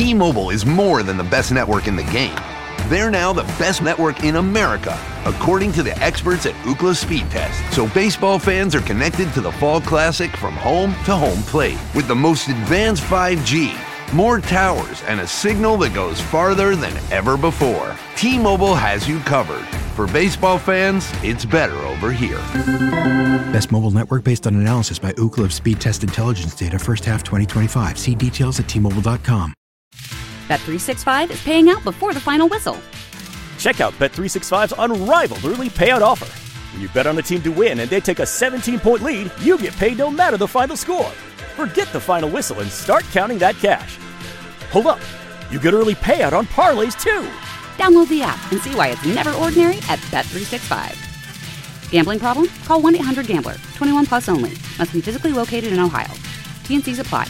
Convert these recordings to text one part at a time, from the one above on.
T-Mobile is more than the best network in the game. They're now the best network in America, according to the experts at Ookla Speed Test. So baseball fans are connected to the Fall Classic from home to home plate with the most advanced 5G, more towers, and a signal that goes farther than ever before. T-Mobile has you covered. For baseball fans, it's better over here. Best mobile network based on analysis by Ookla of Speed Test Intelligence data first half 2025. See details at T-Mobile.com. Bet365 is paying out before the final whistle. Check out Bet365's unrivaled early payout offer. When you bet on a team to win and they take a 17-point lead, you get paid no matter the final score. Forget the final whistle and start counting that cash. Hold up. You get early payout on parlays, too. Download the app and see why it's never ordinary at Bet365. Gambling problem? Call 1-800-GAMBLER. 21 plus only. Must be physically located in Ohio. T&Cs apply.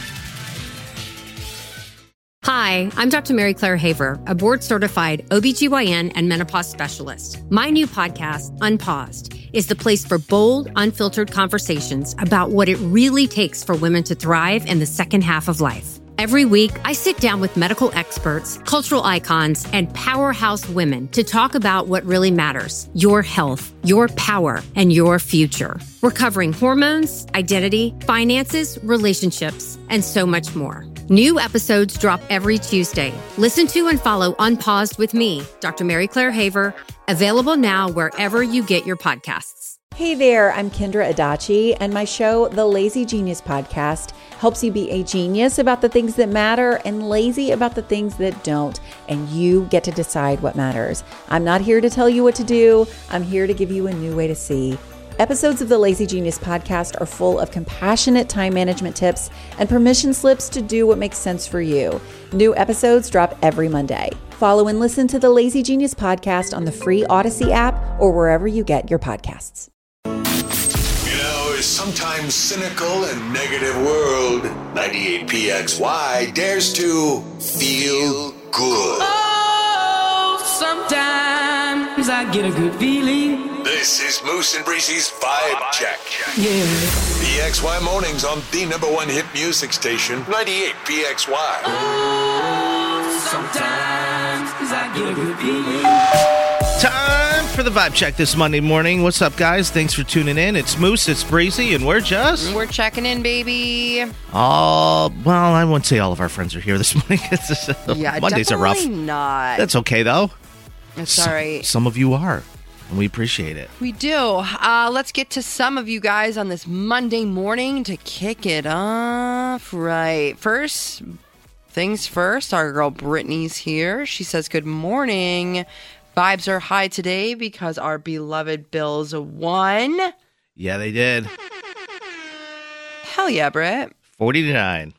Hi, I'm Dr. Mary Claire Haver, a board-certified OBGYN and menopause specialist. My new podcast, Unpaused, is the place for bold, unfiltered conversations about what it really takes for women to thrive in the second half of life. Every week, I sit down with medical experts, cultural icons, and powerhouse women to talk about what really matters: your health, your power, and your future. We're covering hormones, identity, finances, relationships, and so much more. New episodes drop every Tuesday. Listen to and follow Unpaused with me, Dr. Mary Claire Haver, available now wherever you get your podcasts. Hey there, I'm Kendra Adachi, and my show, The Lazy Genius Podcast, helps you be a genius about the things that matter and lazy about the things that don't, and you get to decide what matters. I'm not here to tell you what to do. I'm here to give you a new way to see. Episodes of the Lazy Genius Podcast are full of compassionate time management tips and permission slips to do what makes sense for you. New episodes drop every Monday. Follow and listen to the Lazy Genius Podcast on the free Odyssey app or wherever you get your podcasts. You know, a sometimes cynical and negative world, 98PXY dares to feel good. Oh, sometimes I get a good feeling. This is Moose and Breezy's Vibe Check. Yeah. PXY mornings on the #1 hit music station, 98PXY. Oh, sometimes I get a good feeling. Time for the Vibe Check this Monday morning. What's up, guys? Thanks for tuning in. It's Moose, it's Breezy, and we're checking in, baby. Oh, well, I wouldn't say all of our friends are here this morning. Yeah, Mondays are rough. Not. That's okay, though. It's all right. Some of you are, and we appreciate it. We do. Let's get to some of you guys on this Monday morning to kick it off. Right. First things first, our girl Brittany's here. She says, good morning. Vibes are high today because our beloved Bills won. Yeah, they did. Hell yeah, Britt. 40-9.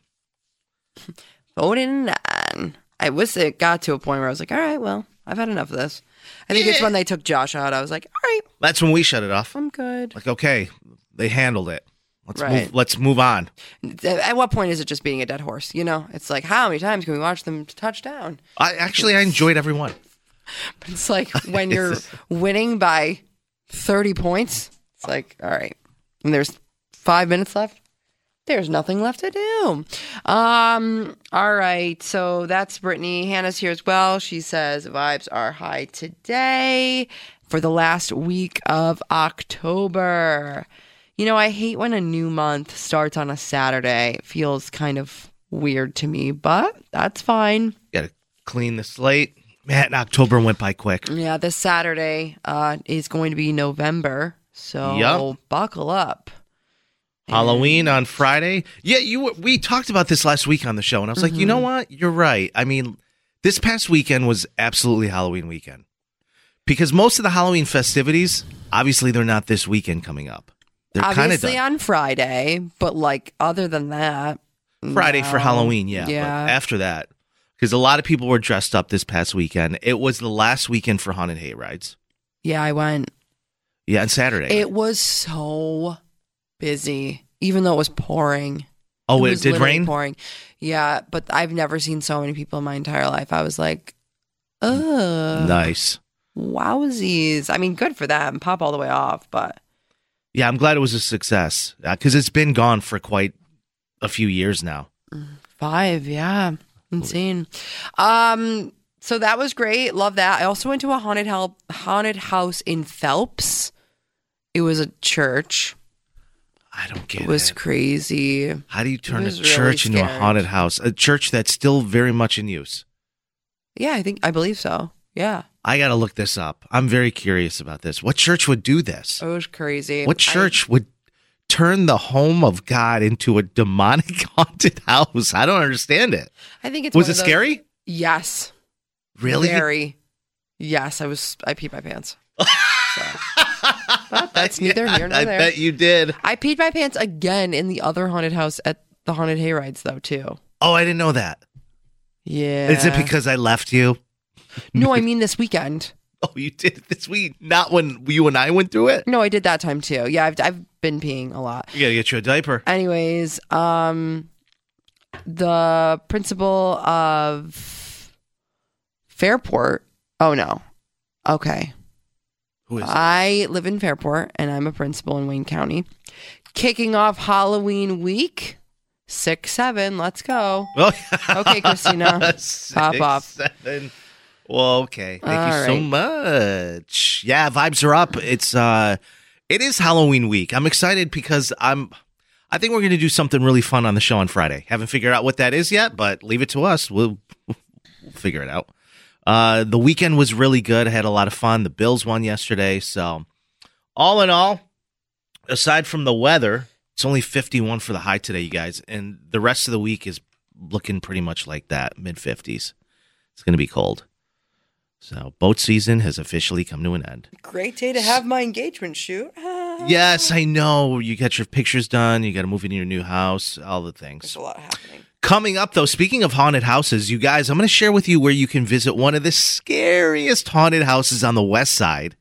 40-9. It got to a point where I was like, all right, well, I've had enough of this. I think it's when they took Josh out. I was like, all right. That's when we shut it off. I'm good. Like, okay, they handled it. Let's move on. At what point is it just being a dead horse? You know, it's like, how many times can we watch them touch down? I enjoyed every one. But it's like when you're winning by 30 points, it's like, all right. And there's 5 minutes left. There's nothing left to do. All right. So that's Brittany. Hannah's here as well. She says vibes are high today for the last week of October. You know, I hate when a new month starts on a Saturday. It feels kind of weird to me, but that's fine. Got to clean the slate. Man, October went by quick. Yeah, this Saturday is going to be November, so buckle up. Halloween on Friday. Yeah, we talked about this last week on the show, and I was like, you know what? You're right. I mean, this past weekend was absolutely Halloween weekend. Because most of the Halloween festivities, obviously, they're not this weekend coming up. They're kind of obviously on Friday, but like other than that, Friday for Halloween, yeah. Yeah. But after that, because a lot of people were dressed up this past weekend. It was the last weekend for haunted hay rides. Yeah, I went. Yeah, on Saturday. It was so busy, even though it was pouring. Oh, it did rain? Pouring. Yeah, but I've never seen so many people in my entire life. I was like, ugh. Nice. Wowsies. I mean, good for them. Pop all the way off, but. Yeah, I'm glad it was a success because it's been gone for quite a few years now. 5, yeah. Insane. So that was great. Love that. I also went to a haunted house in Phelps. It was a church. I don't get it. It was crazy. How do you turn a really church into a scared. haunted house? A church that's still very much in use. Yeah, I believe so. Yeah. I got to look this up. I'm very curious about this. What church would do this? It was crazy. What church would turn the home of God into a demonic haunted house? I don't understand it. I think it's Was it scary? Yes. Really? Very. Yes, I peed my pants. But that's neither here nor there. I bet you did. I peed my pants again in the other haunted house at the haunted hayrides, though, too. Oh, I didn't know that. Yeah. Is it because I left you? No, I mean this weekend. Oh, you did it this week? Not when you and I went through it? No, I did that time, too. Yeah, I've been peeing a lot. You got to get you a diaper. Anyways, the principal of Fairport. Oh, no. Okay. Who is it? I live in Fairport, and I'm a principal in Wayne County. Kicking off Halloween week, 6-7. Let's go. Oh, Okay, Christina. 6, Pop off. 7. Well, okay. Thank you All so right. much. Yeah, vibes are up. It is Halloween week. I'm excited because I think we're going to do something really fun on the show on Friday. Haven't figured out what that is yet, but leave it to us. We'll figure it out. The weekend was really good. I had a lot of fun. The Bills won yesterday. So all in all, aside from the weather, it's only 51 for the high today, you guys. And the rest of the week is looking pretty much like that, mid-50s. It's going to be cold. So boat season has officially come to an end. Great day to have my engagement shoot. Yes, I know. You got your pictures done. You got to move into your new house, all the things. There's a lot happening. Coming up, though, speaking of haunted houses, you guys, I'm going to share with you where you can visit one of the scariest haunted houses on the west side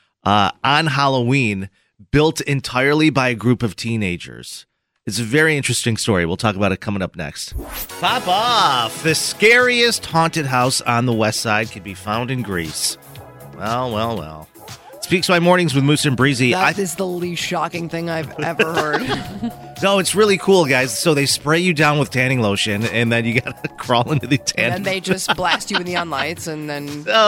on Halloween, built entirely by a group of teenagers. It's a very interesting story. We'll talk about it coming up next. Pop off! The scariest haunted house on the west side can be found in Greece. Well. Speaks My Mornings with Moose and Breezy. That is the least shocking thing I've ever heard. No, it's really cool, guys. So they spray you down with tanning lotion, and then you got to crawl into the tanning. And then they just blast you with neon lights, and then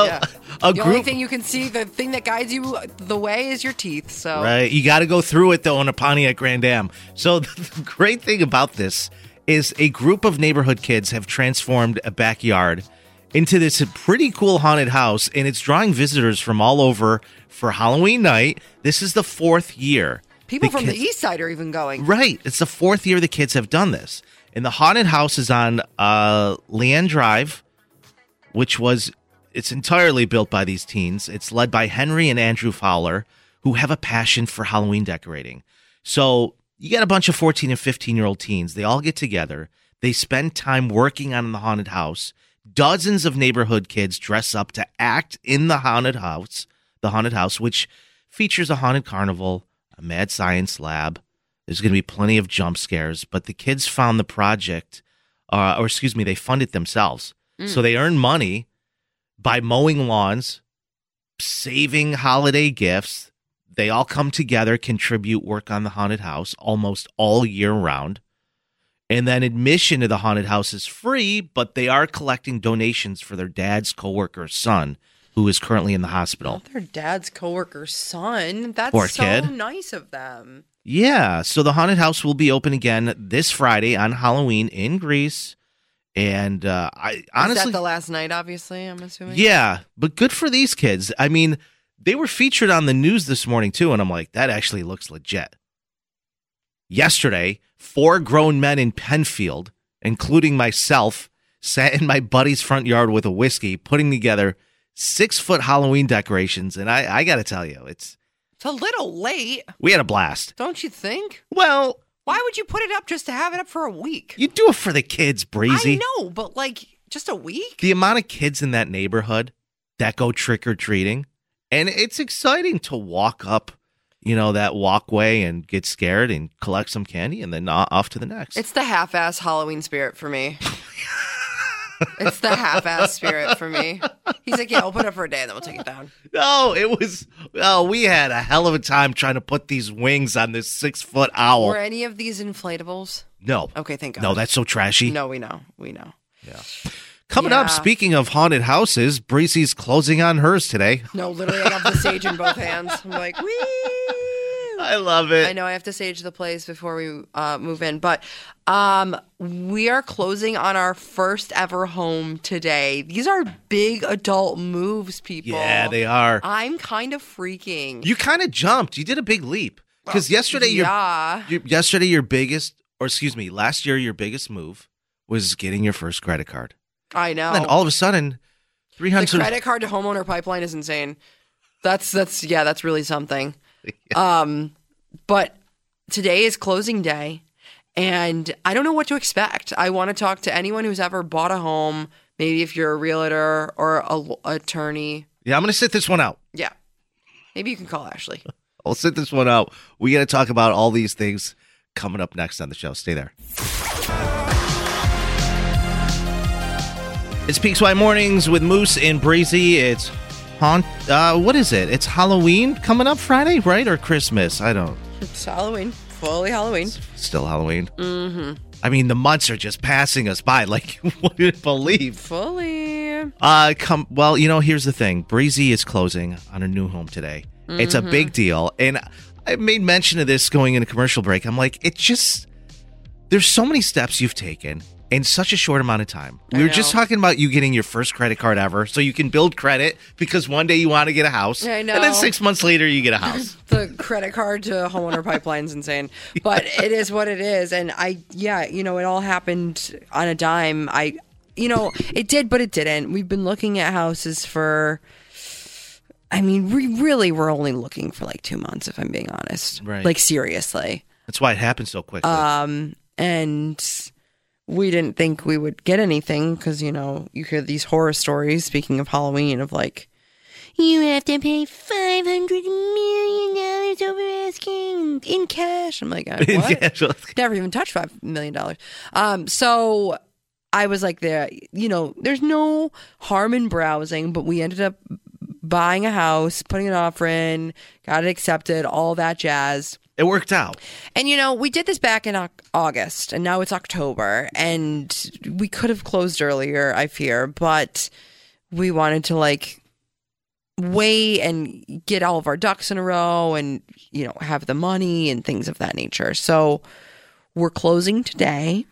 a only thing you can see, the thing that guides you the way, is your teeth. So right, you got to go through it though on a Pontiac Grand Am. So the great thing about this is a group of neighborhood kids have transformed a backyard into this pretty cool haunted house, and it's drawing visitors from all over for Halloween night. This is the 4th year. People from the east side are even going. Right. It's the 4th year the kids have done this. And the haunted house is on Leanne Drive, it's entirely built by these teens. It's led by Henry and Andrew Fowler, who have a passion for Halloween decorating. So you got a bunch of 14 and 15-year-old teens. They all get together. They spend time working on the haunted house. Dozens of neighborhood kids dress up to act in the haunted house, which features a haunted carnival, a mad science lab. There's going to be plenty of jump scares, but the kids found the project, they fund it themselves. So they earn money by mowing lawns, saving holiday gifts. They all come together, contribute, work on the haunted house almost all year round. And then admission to the haunted house is free, but they are collecting donations for their dad's coworker's son, who is currently in the hospital. Their dad's coworker's son. That's Poor so kid. nice of them. Yeah, so the haunted house will be open again this Friday on Halloween in Greece. And I honestly... Is that the last night, obviously, I'm assuming? Yeah, but good for these kids. I mean, they were featured on the news this morning, too, and I'm like, that actually looks legit. Yesterday, 4 grown men in Penfield, including myself, sat in my buddy's front yard with a whiskey, putting together 6-foot Halloween decorations, and I got to tell you, it's a little late. We had a blast. Don't you think? Well, why would you put it up just to have it up for a week? You do it for the kids, Breezy. I know, but just a week? The amount of kids in that neighborhood that go trick-or-treating, and it's exciting to walk up, that walkway and get scared and collect some candy and then off to the next. It's the half-ass Halloween spirit for me. It's the half-ass spirit for me. He's like, yeah, we'll put it up for a day and then we'll take it down. No, we had a hell of a time trying to put these wings on this 6-foot owl. Were any of these inflatables? No. Okay, thank God. No, that's so trashy. No, we know. Yeah. Coming up, speaking of haunted houses, Breezy's closing on hers today. No, literally, I have the sage in both hands. I'm like, wee. I love it. I know I have to sage the place before we move in, but we are closing on our first ever home today. These are big adult moves, people. Yeah, they are. I'm kind of freaking. You kind of jumped. You did a big leap. Because yesterday, last year, your biggest move was getting your first credit card. I know. And then all of a sudden, 300. The credit card to homeowner pipeline is insane. That's really something. Yeah. But today is closing day, and I don't know what to expect. I want to talk to anyone who's ever bought a home, maybe if you're a realtor or an attorney. Yeah, I'm going to sit this one out. Yeah. Maybe you can call Ashley. I'll sit this one out. We got to talk about all these things coming up next on the show. Stay there. It's Peaks Y Mornings with Moose and Breezy. It's what is it? It's Halloween coming up Friday, right? Or Christmas? I don't. It's Halloween. Fully Halloween. Still Halloween. Mm-hmm. I mean, the months are just passing us by like you wouldn't believe. Fully. Well, here's the thing. Breezy is closing on a new home today. Mm-hmm. It's a big deal. And I made mention of this going into commercial break. I'm like, there's so many steps you've taken in such a short amount of time. We were just talking about you getting your first credit card ever so you can build credit because one day you want to get a house. I know. And then 6 months later you get a house. The credit card to homeowner pipeline's insane. But it is what it is. And it all happened on a dime. It did, but it didn't. We've been looking at houses for... we really were only looking for like 2 months, if I'm being honest. Right. Like, seriously. That's why it happened so quickly. And we didn't think we would get anything because, you hear these horror stories, speaking of Halloween, of like, you have to pay $500 million over asking in cash. I'm like, what? Never even touched $5 million. So I was like, there's no harm in browsing, but we ended up buying a house, putting an offer in, got it accepted, all that jazz. It worked out. And, we did this back in August, and now it's October, and we could have closed earlier, I fear, but we wanted to, wait and get all of our ducks in a row and, have the money and things of that nature. So we're closing today,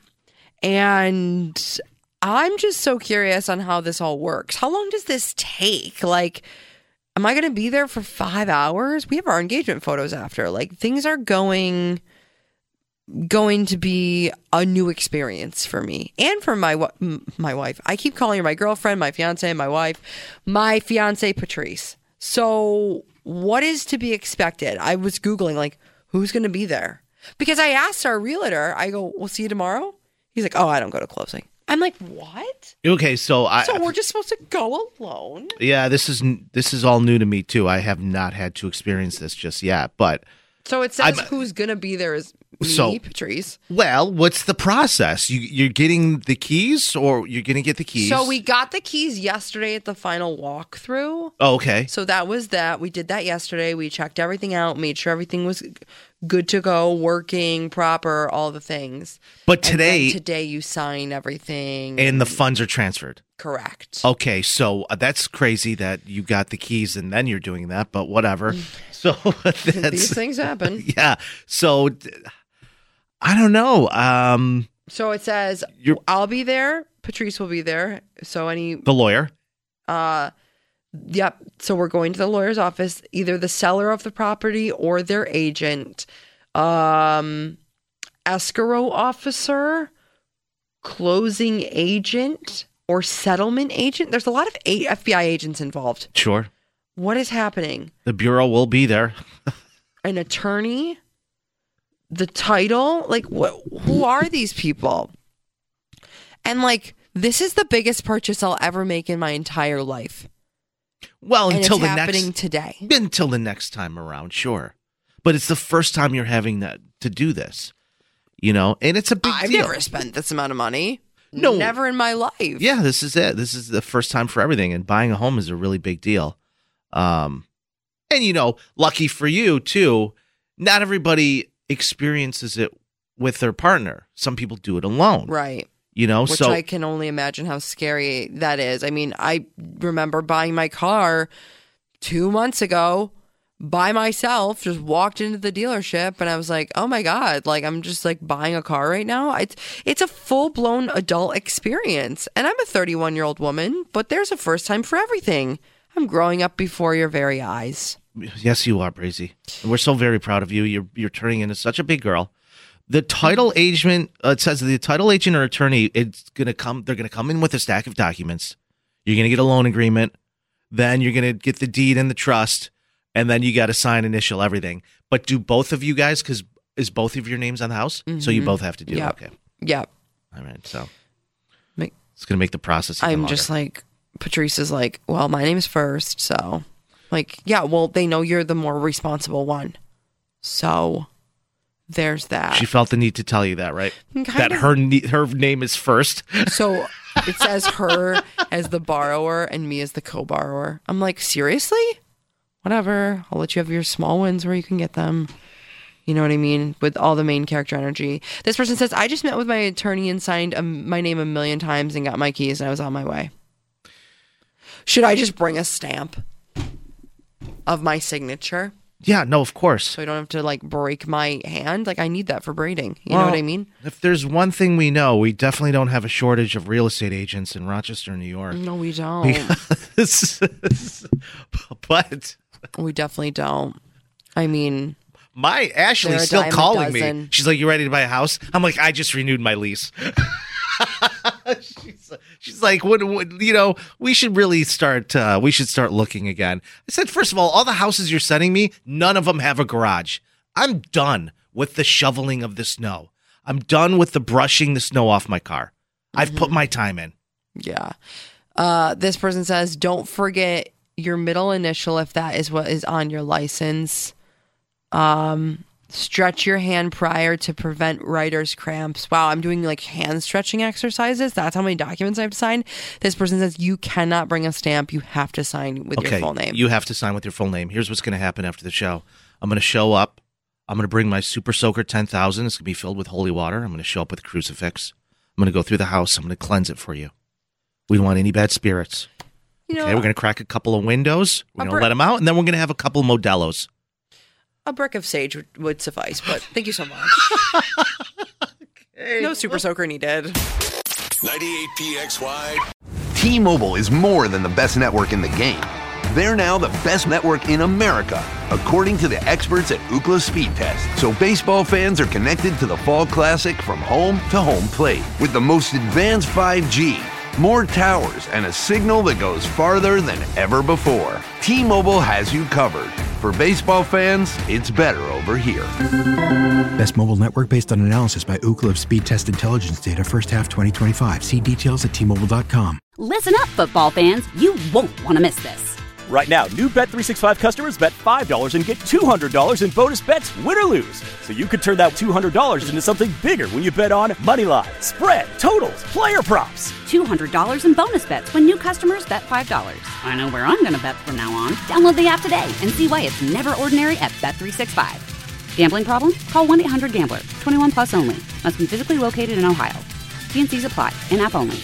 and I'm just so curious on how this all works. How long does this take? Am I going to be there for 5 hours? We have our engagement photos after. Things are going to be a new experience for me and for my wife. I keep calling her my girlfriend, my fiance, my wife, my fiance, Patrice. So what is to be expected? I was Googling, who's going to be there? Because I asked our realtor, I go, we'll see you tomorrow. He's like, oh, I don't go to closing. I'm like, what? Okay, so we're just supposed to go alone? Yeah, this is all new to me too. I have not had to experience this just yet, but so it says who's gonna be there is me, Patrice. Well, what's the process? You're getting the keys, or you're gonna get the keys? So we got the keys yesterday at the final walkthrough. Oh, okay. So that was that. We did that yesterday. We checked everything out, made sure everything was good to go, working, proper, all the things. But today you sign everything. And the funds are transferred. Correct. Okay, so that's crazy that you got the keys and then you're doing that, but whatever. So these things happen. Yeah. So I don't know. So it says I'll be there. Patrice will be there. So the lawyer. Yep. So we're going to the lawyer's office, either the seller of the property or their agent, escrow officer, closing agent, or settlement agent. There's a lot of FBI agents involved. Sure. What is happening? The bureau will be there. An attorney, the title, who are these people? And this is the biggest purchase I'll ever make in my entire life. Well, and until it's the happening next today. Until the next time around, sure. But it's the first time you're having to do this, and it's a big deal. I've never spent this amount of money. No, never in my life. Yeah, this is it. This is the first time for everything, and buying a home is a really big deal. And lucky for you too, not everybody experiences it with their partner. Some people do it alone. Right. You know, which I can only imagine how scary that is. I mean, I remember buying my car 2 months ago by myself, just walked into the dealership and I was like, oh my God, like I'm just like buying a car right now. It's a full-blown adult experience. And I'm a 31-year-old woman, but there's a first time for everything. I'm growing up before your very eyes. Yes, you are, Brazy. And we're so very proud of you. You're turning into such a big girl. The title agent, it says the title agent or attorney, it's gonna come. They're gonna come in with a stack of documents. You're gonna get a loan agreement, then you're gonna get the deed and the trust, and then you got to sign, initial, everything. But do both of you guys? Because is both of your names on the house? So you both have to do. Yep. Okay. Yep. All right. So it's gonna make the process. I'm longer. just like Patrice is like, well, my name's first, so like, yeah. Well, they know you're the more responsible one, so. There's that. She felt the need to tell you that, right? That her name is first. So it says her as the borrower and me as the co-borrower. I'm like, seriously? Whatever. I'll let you have your small wins where you can get them. You know what I mean? With all the main character energy. This person says, I just met with my attorney and signed my name 1 million times and got my keys and I was on my way. Should I just bring a stamp of my signature? Yeah, no, of course. So I don't have to like break my hand. Like I need that for braiding. You know what I mean? If there's one thing we know, we definitely don't have a shortage of real estate agents in Rochester, New York. No, we don't. But we definitely don't. I mean, my Ashley's still calling me. She's like, "You ready to buy a house?" I'm like, "I just renewed my lease." She's like, what, you know, we should really start. We should start looking again. I said, first of all the houses you're sending me, none of them have a garage. I'm done with the shoveling of the snow. I'm done with the brushing the snow off my car. I've put my time in. Yeah. This person says, don't forget your middle initial if that is what is on your license. Stretch your hand prior to prevent writer's cramps. Wow, I'm doing like hand stretching exercises. That's how many documents I have to sign. This person says you cannot bring a stamp. You have to sign with your full name. You have to sign with your full name. Here's what's going to happen after the show. I'm going to show up. I'm going to bring my Super Soaker 10,000. It's going to be filled with holy water. I'm going to show up with a crucifix. I'm going to go through the house. I'm going to cleanse it for you. We don't want any bad spirits. You know, okay, we're going to crack a couple of windows. We're going to let them out, and then we're going to have a couple of Modelos. A brick of sage would suffice, but thank you so much. Okay. No Super Soaker needed. 98 PXY. T-Mobile is more than the best network in the game. They're now the best network in America, according to the experts at Ookla Speed Test. So baseball fans are connected to the Fall Classic from home to home plate with the most advanced 5G, more towers, and a signal that goes farther than ever before. T-Mobile has you covered. For baseball fans, it's better over here. Best mobile network based on analysis by Ookla of Speed Test Intelligence data first half 2025. See details at T-Mobile.com. Listen up, football fans. You won't want to miss this. Right now, new Bet365 customers bet $5 and get $200 in bonus bets, win or lose. So you could turn that $200 into something bigger when you bet on moneyline, spread, totals, player props. $200 in bonus bets when new customers bet $5. I know where I'm going to bet from now on. Download the app today and see why it's never ordinary at Bet365. Gambling problem? Call 1-800-GAMBLER. 21 plus only. Must be physically located in Ohio. T&Cs apply. In-app only.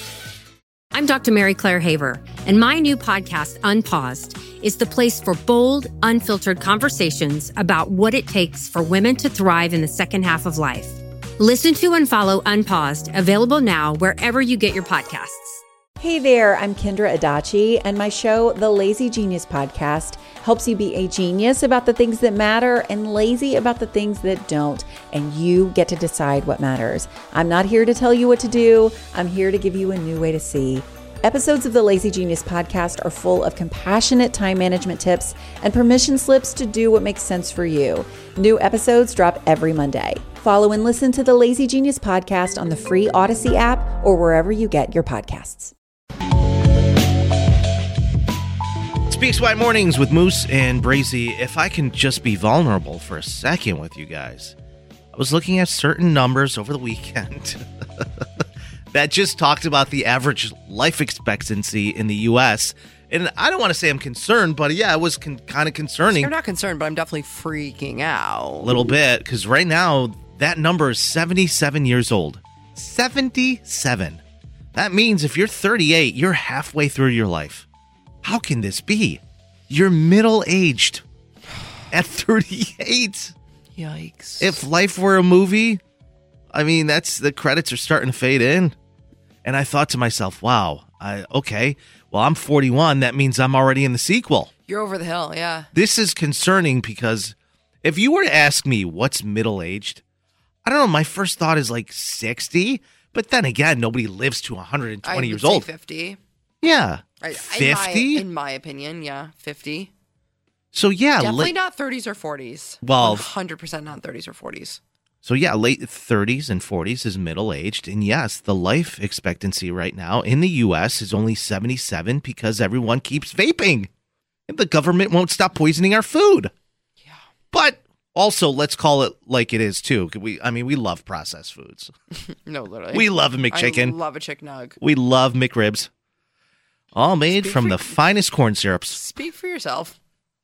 I'm Dr. Mary Claire Haver, and my new podcast, Unpaused, is the place for bold, unfiltered conversations about what it takes for women to thrive in the second half of life. Listen to and follow Unpaused, available now wherever you get your podcasts. Hey there, I'm Kendra Adachi, and my show, The Lazy Genius Podcast, helps you be a genius about the things that matter and lazy about the things that don't, and you get to decide what matters. I'm not here to tell you what to do. I'm here to give you a new way to see. Episodes of the Lazy Genius Podcast are full of compassionate time management tips and permission slips to do what makes sense for you. New episodes drop every Monday. Follow and listen to the Lazy Genius Podcast on the free Odyssey app or wherever you get your podcasts. Speaks White Mornings with Moose and Brazy. If I can just be vulnerable for a second with you guys, I was looking at certain numbers over the weekend that just talked about the average life expectancy in the U.S. And I don't want to say I'm concerned, but yeah, it was kind of concerning. I'm not concerned, but I'm definitely freaking out. A little bit, because right now, that number is 77 years old. 77. That means if you're 38, you're halfway through your life. How can this be? You're middle-aged at 38. Yikes. If life were a movie, I mean, the credits are starting to fade in. And I thought to myself, wow, okay, well, I'm 41. That means I'm already in the sequel. You're over the hill, yeah. This is concerning because if you were to ask me what's middle-aged, I don't know, my first thought is like 60. But then again, nobody lives to 120 years old. 50. Yeah. 50? In my opinion, yeah, 50. So, yeah. Definitely not 30s or 40s. Well, 100% not 30s or 40s. So, yeah, late 30s and 40s is middle-aged. And, yes, the life expectancy right now in the U.S. is only 77 because everyone keeps vaping. And the government won't stop poisoning our food. Yeah. But also, let's call it like it is, too. We love processed foods. No, literally. We love a McChicken. I love a chick nug. We love McRibs. All made from the finest corn syrups. Speak for yourself.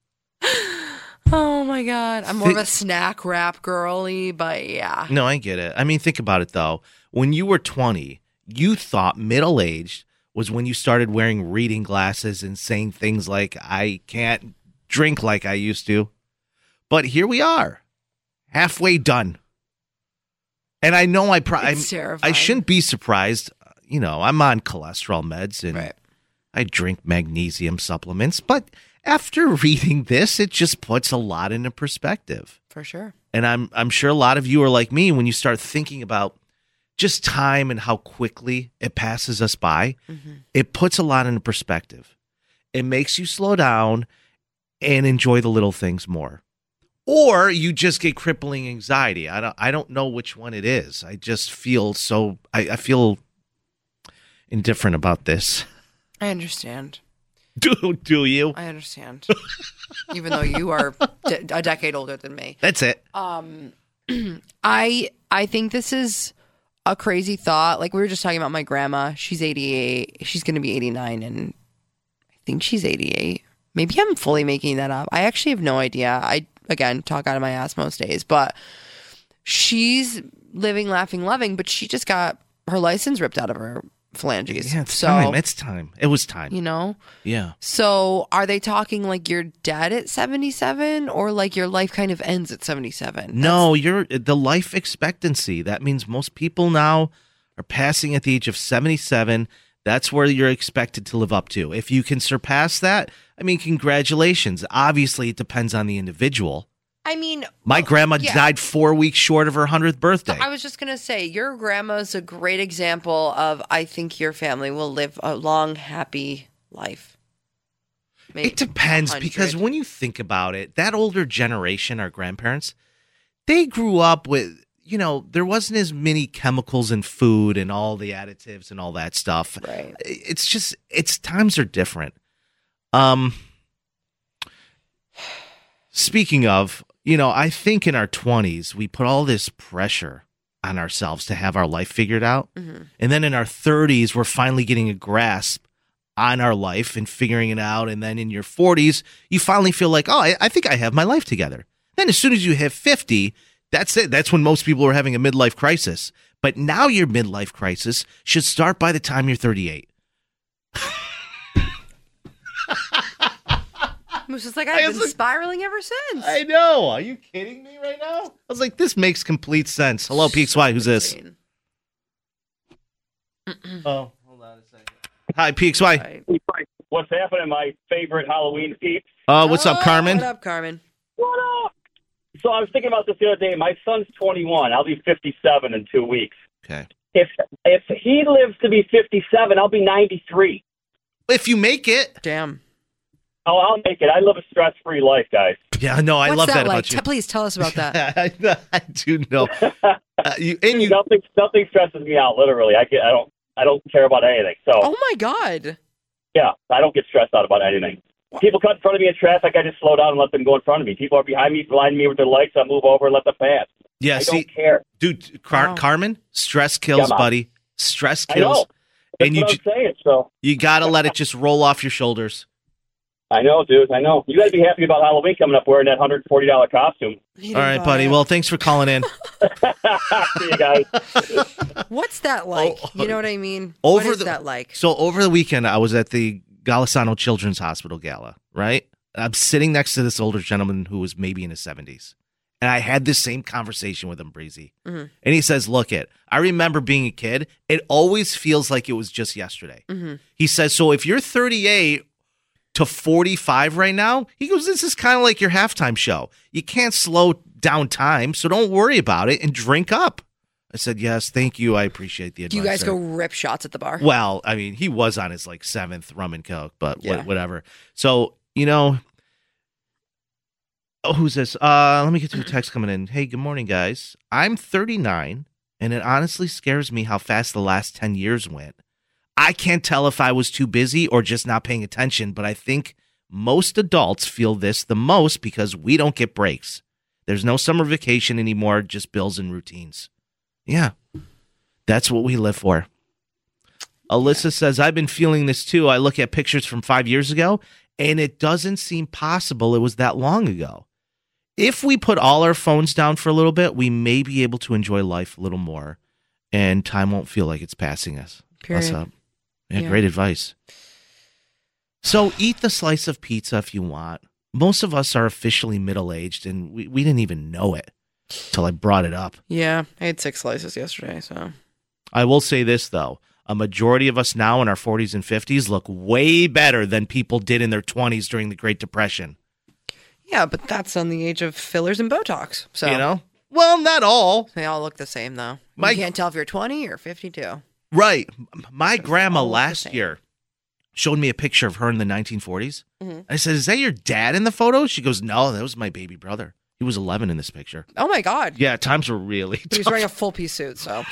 Oh, my God. I'm more of a snack wrap girly, but yeah. No, I get it. I mean, think about it, though. When you were 20, you thought middle-aged was when you started wearing reading glasses and saying things like, I can't drink like I used to. But here we are, halfway done. And I know I shouldn't be surprised. You know, I'm on cholesterol meds and I drink magnesium supplements. But after reading this, it just puts a lot into perspective. For sure. And I'm sure a lot of you are like me when you start thinking about just time and how quickly it passes us by. Mm-hmm. It puts a lot into perspective. It makes you slow down and enjoy the little things more. Or you just get crippling anxiety. I don't know which one it is. I just feel I feel indifferent about this. I understand. Do you? I understand. Even though you are a decade older than me. That's it. I think this is a crazy thought. Like we were just talking about my grandma. She's 88. She's going to be 89 and I think she's 88. Maybe I'm fully making that up. I actually have no idea. I talk out of my ass most days, but she's living, laughing, loving, but she just got her license ripped out of her phalanges. Yeah, it's time. It's time. It was time. You know? Yeah. So are they talking like you're dead at 77 or like your life kind of ends at 77? No, you're the life expectancy. That means most people now are passing at the age of 77. That's where you're expected to live up to. If you can surpass that, I mean, congratulations. Obviously, it depends on the individual. I mean, my grandma died 4 weeks short of her 100th birthday. I was just going to say, your grandma's a great example of, I think your family will live a long, happy life. Maybe it depends 100. Because when you think about it, that older generation, our grandparents, they grew up with, you know, there wasn't as many chemicals in food and all the additives and all that stuff. Right. It's just, times are different. Speaking of, you know, I think in our 20s, we put all this pressure on ourselves to have our life figured out. Mm-hmm. And then in our 30s, we're finally getting a grasp on our life and figuring it out. And then in your 40s, you finally feel like, oh, I think I have my life together. Then as soon as you hit 50, that's it. That's when most people are having a midlife crisis. But now your midlife crisis should start by the time you're 38. It was just like, I've been spiraling ever since. I know. Are you kidding me right now? I was like, this makes complete sense. Hello, PXY. Who's this? Oh, hold on a second. Hi, PXY. What's happening, my favorite Halloween peeps? What's up, Carmen? What up, Carmen? What up? So I was thinking about this the other day. My son's 21. I'll be 57 in 2 weeks. Okay. If he lives to be 57, I'll be 93. If you make it. Damn. Oh, I'll make it. I live a stress-free life, guys. Yeah, no, I love that like? about you. Please tell us about that. I do know. Nothing stresses me out. Literally, I don't care about anything. So. Oh my God. Yeah, I don't get stressed out about anything. People cut in front of me in traffic, I just slow down and let them go in front of me. People are behind me, blinding me with their lights. I move over and let them pass. Yeah, I don't care, dude. Carmen, stress kills, buddy. Stress kills. I know. That's what I'm saying. So you gotta let it just roll off your shoulders. I know, dude. I know. You got to be happy about Halloween coming up wearing that $140 costume. All right, buddy. Well, thanks for calling in. See you guys. What's that like? You know what I mean? Over what is that like? So over the weekend, I was at the Golisano Children's Hospital Gala, right? I'm sitting next to this older gentleman who was maybe in his 70s. And I had this same conversation with him, Breezy. Mm-hmm. And he says, look, I remember being a kid. It always feels like it was just yesterday. Mm-hmm. He says, so if you're 38 to 45 right now, he goes, this is kind of like your halftime show. You can't slow down time, so don't worry about it and drink up. I said, yes, thank you. I appreciate the advice. Do you guys sir. go rip shots at the bar? Well, I mean, he was on his like 7th rum and coke, but Yeah. whatever. So, who's this? Let me get to a text coming in. Hey, good morning, guys. I'm 39, and it honestly scares me how fast the last 10 years went. I can't tell if I was too busy or just not paying attention, but I think most adults feel this the most because we don't get breaks. There's no summer vacation anymore, just bills and routines. Yeah, that's what we live for. Alyssa says, I've been feeling this too. I look at pictures from 5 years ago, and it doesn't seem possible it was that long ago. If we put all our phones down for a little bit, we may be able to enjoy life a little more, and time won't feel like it's passing us. Period. What's up? Yeah, Yeah. great advice. So eat the slice of pizza if you want. Most of us are officially middle-aged, and we didn't even know it till I brought it up. Yeah, I had 6 slices yesterday, so. I will say this, though. A majority of us now in our 40s and 50s look way better than people did in their 20s during the Great Depression. Yeah, but that's on the age of fillers and Botox. So You know? Well, not all. They all look the same, though. My- You can't tell if you're 20 or 52. Right. My grandma all look the last same. year showed me a picture of her in the 1940s. Mhm. I said, is that your dad in the photo? She goes, no, that was my baby brother. He was 11 in this picture. Oh, my God. Yeah, times were really But he's tough. wearing a full piece suit, so.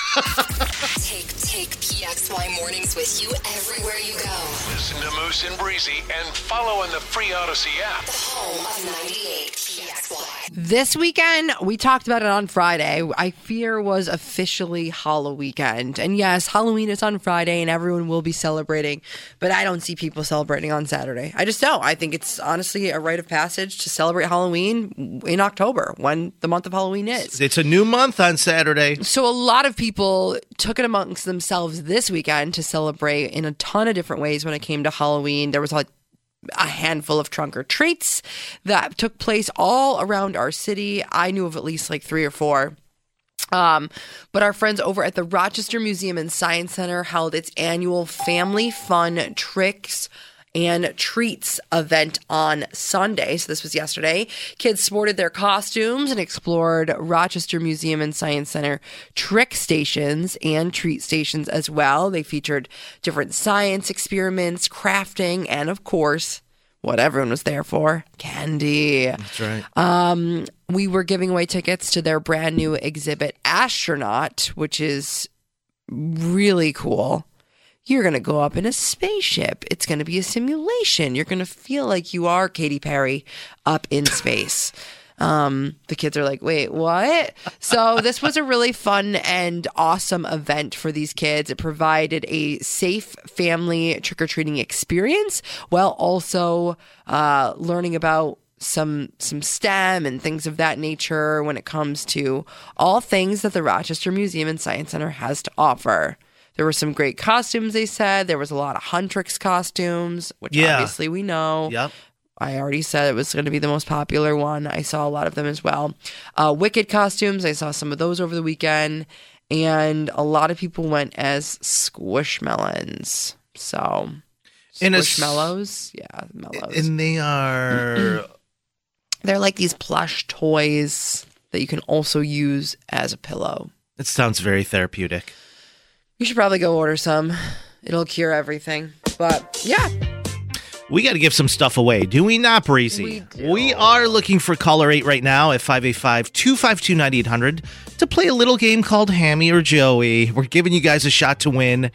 Take PXY mornings with you everywhere you go. Listen to Moose and Breezy and follow in the free Odyssey app. The home of 98 PXY. This weekend, we talked about it on Friday. I fear was officially Halloween weekend. And yes, Halloween is on Friday and everyone will be celebrating, but I don't see people celebrating on Saturday. I just don't. I think it's honestly a rite of passage to celebrate Halloween in October when the month of Halloween is. It's a new month on Saturday. So a lot of people took it amongst themselves this weekend to celebrate in a ton of different ways when it came to Halloween. There was like a handful of trunk or treats that took place all around our city. I knew of at least like 3 or 4. But our friends over at the Rochester Museum and Science Center held its annual Family Fun Tricks and Treats event on Sunday. So this was yesterday. Kids sported their costumes and explored Rochester Museum and Science Center trick stations and treat stations as well. They featured different science experiments, crafting, and of course, what everyone was there for, candy. That's right. We were giving away tickets to their brand new exhibit, Astronaut, which is really cool. You're going to go up in a spaceship. It's going to be a simulation. You're going to feel like you are Katy Perry up in space. The kids are like, wait, what? So this was a really fun and awesome event for these kids. It provided a safe family trick-or-treating experience while also learning about some STEM and things of that nature when it comes to all things that the Rochester Museum and Science Center has to offer. There were some great costumes, they said. There was a lot of Huntrix costumes, which obviously we know. Yep. I already said it was going to be the most popular one. I saw a lot of them as well. Wicked costumes, I saw some of those over the weekend. And a lot of people went as Squishmallows. So, Squishmallows? Yeah, mellows. And they are... They're like these plush toys that you can also use as a pillow. It sounds very therapeutic. You should probably go order some. It'll cure everything. But yeah. We got to give some stuff away, do we not, Breezy? We are looking for caller 8 right now at 585-252-9800 to play a little game called Hammy or Joey. We're giving you guys a shot to win.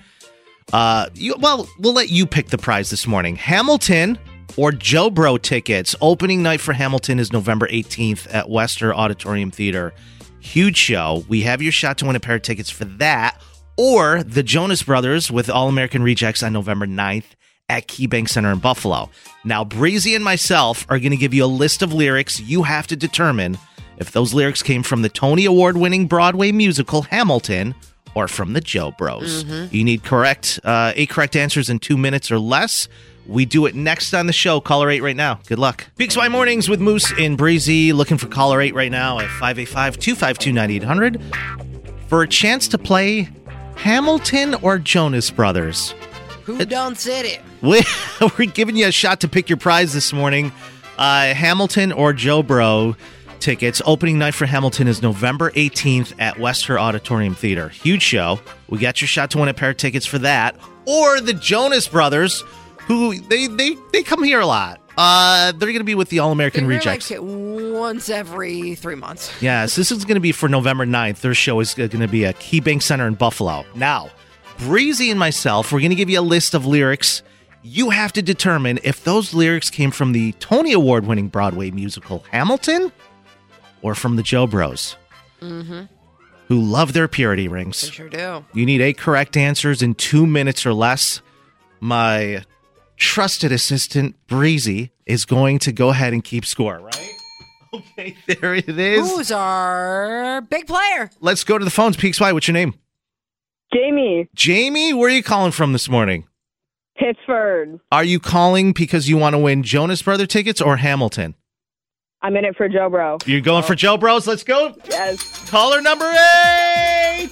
We'll let you pick the prize this morning. Hamilton or Joe Bro tickets. Opening night for Hamilton is November 18th at Wester Auditorium Theater. Huge show. We have your shot to win a pair of tickets for that. Or the Jonas Brothers with All American Rejects on November 9th at KeyBank Center in Buffalo. Now, Breezy and myself are going to give you a list of lyrics. You have to determine if those lyrics came from the Tony Award-winning Broadway musical Hamilton or from the Joe Bros. You need 8 correct answers in 2 minutes or less. We do it next on the show. Caller 8 right now. Good luck. PXY Mornings with Moose and Breezy. Looking for caller 8 right now at 585-252-9800 for a chance to play Hamilton or Jonas Brothers. Who done said it? We're giving you a shot to pick your prize this morning. Hamilton or Joe Bro tickets. Opening night for Hamilton is November 18th at Wester Auditorium Theater. Huge show. We got your shot to win a pair of tickets for that. Or the Jonas Brothers, who they come here a lot. They're going to be with the All-American Rejects. Like once every 3 months. Yes, this is going to be for November 9th. Their show is going to be at KeyBank Center in Buffalo. Now, Breezy and myself, we're going to give you a list of lyrics. You have to determine if those lyrics came from the Tony Award-winning Broadway musical Hamilton or from the Joe Bros, who love their purity rings. They sure do. You need 8 correct answers in 2 minutes or less. My trusted assistant, Breezy, is going to go ahead and keep score, right? Okay, there it is. Who's our big player? Let's go to the phones. PXY, what's your name? Jamie. Jamie, where are you calling from this morning? Pittsburgh. Are you calling because you want to win Jonas Brother tickets or Hamilton? I'm in it for Joe Bro. You're going for Joe Bros? Let's go. Yes. Caller number 8.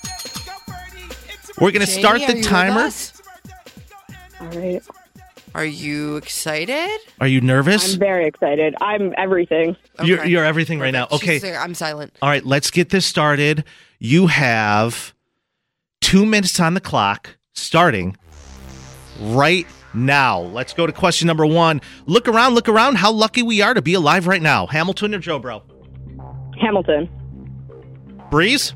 We're going to start the timer. All right. Are you excited? Are you nervous? I'm very excited. I'm everything. Okay. You're everything right now. Okay. I'm silent. All right, let's get this started. You have 2 minutes on the clock starting right now. Let's go to question number 1. Look around. How lucky we are to be alive right now. Hamilton or Joe Bro? Hamilton. Breeze?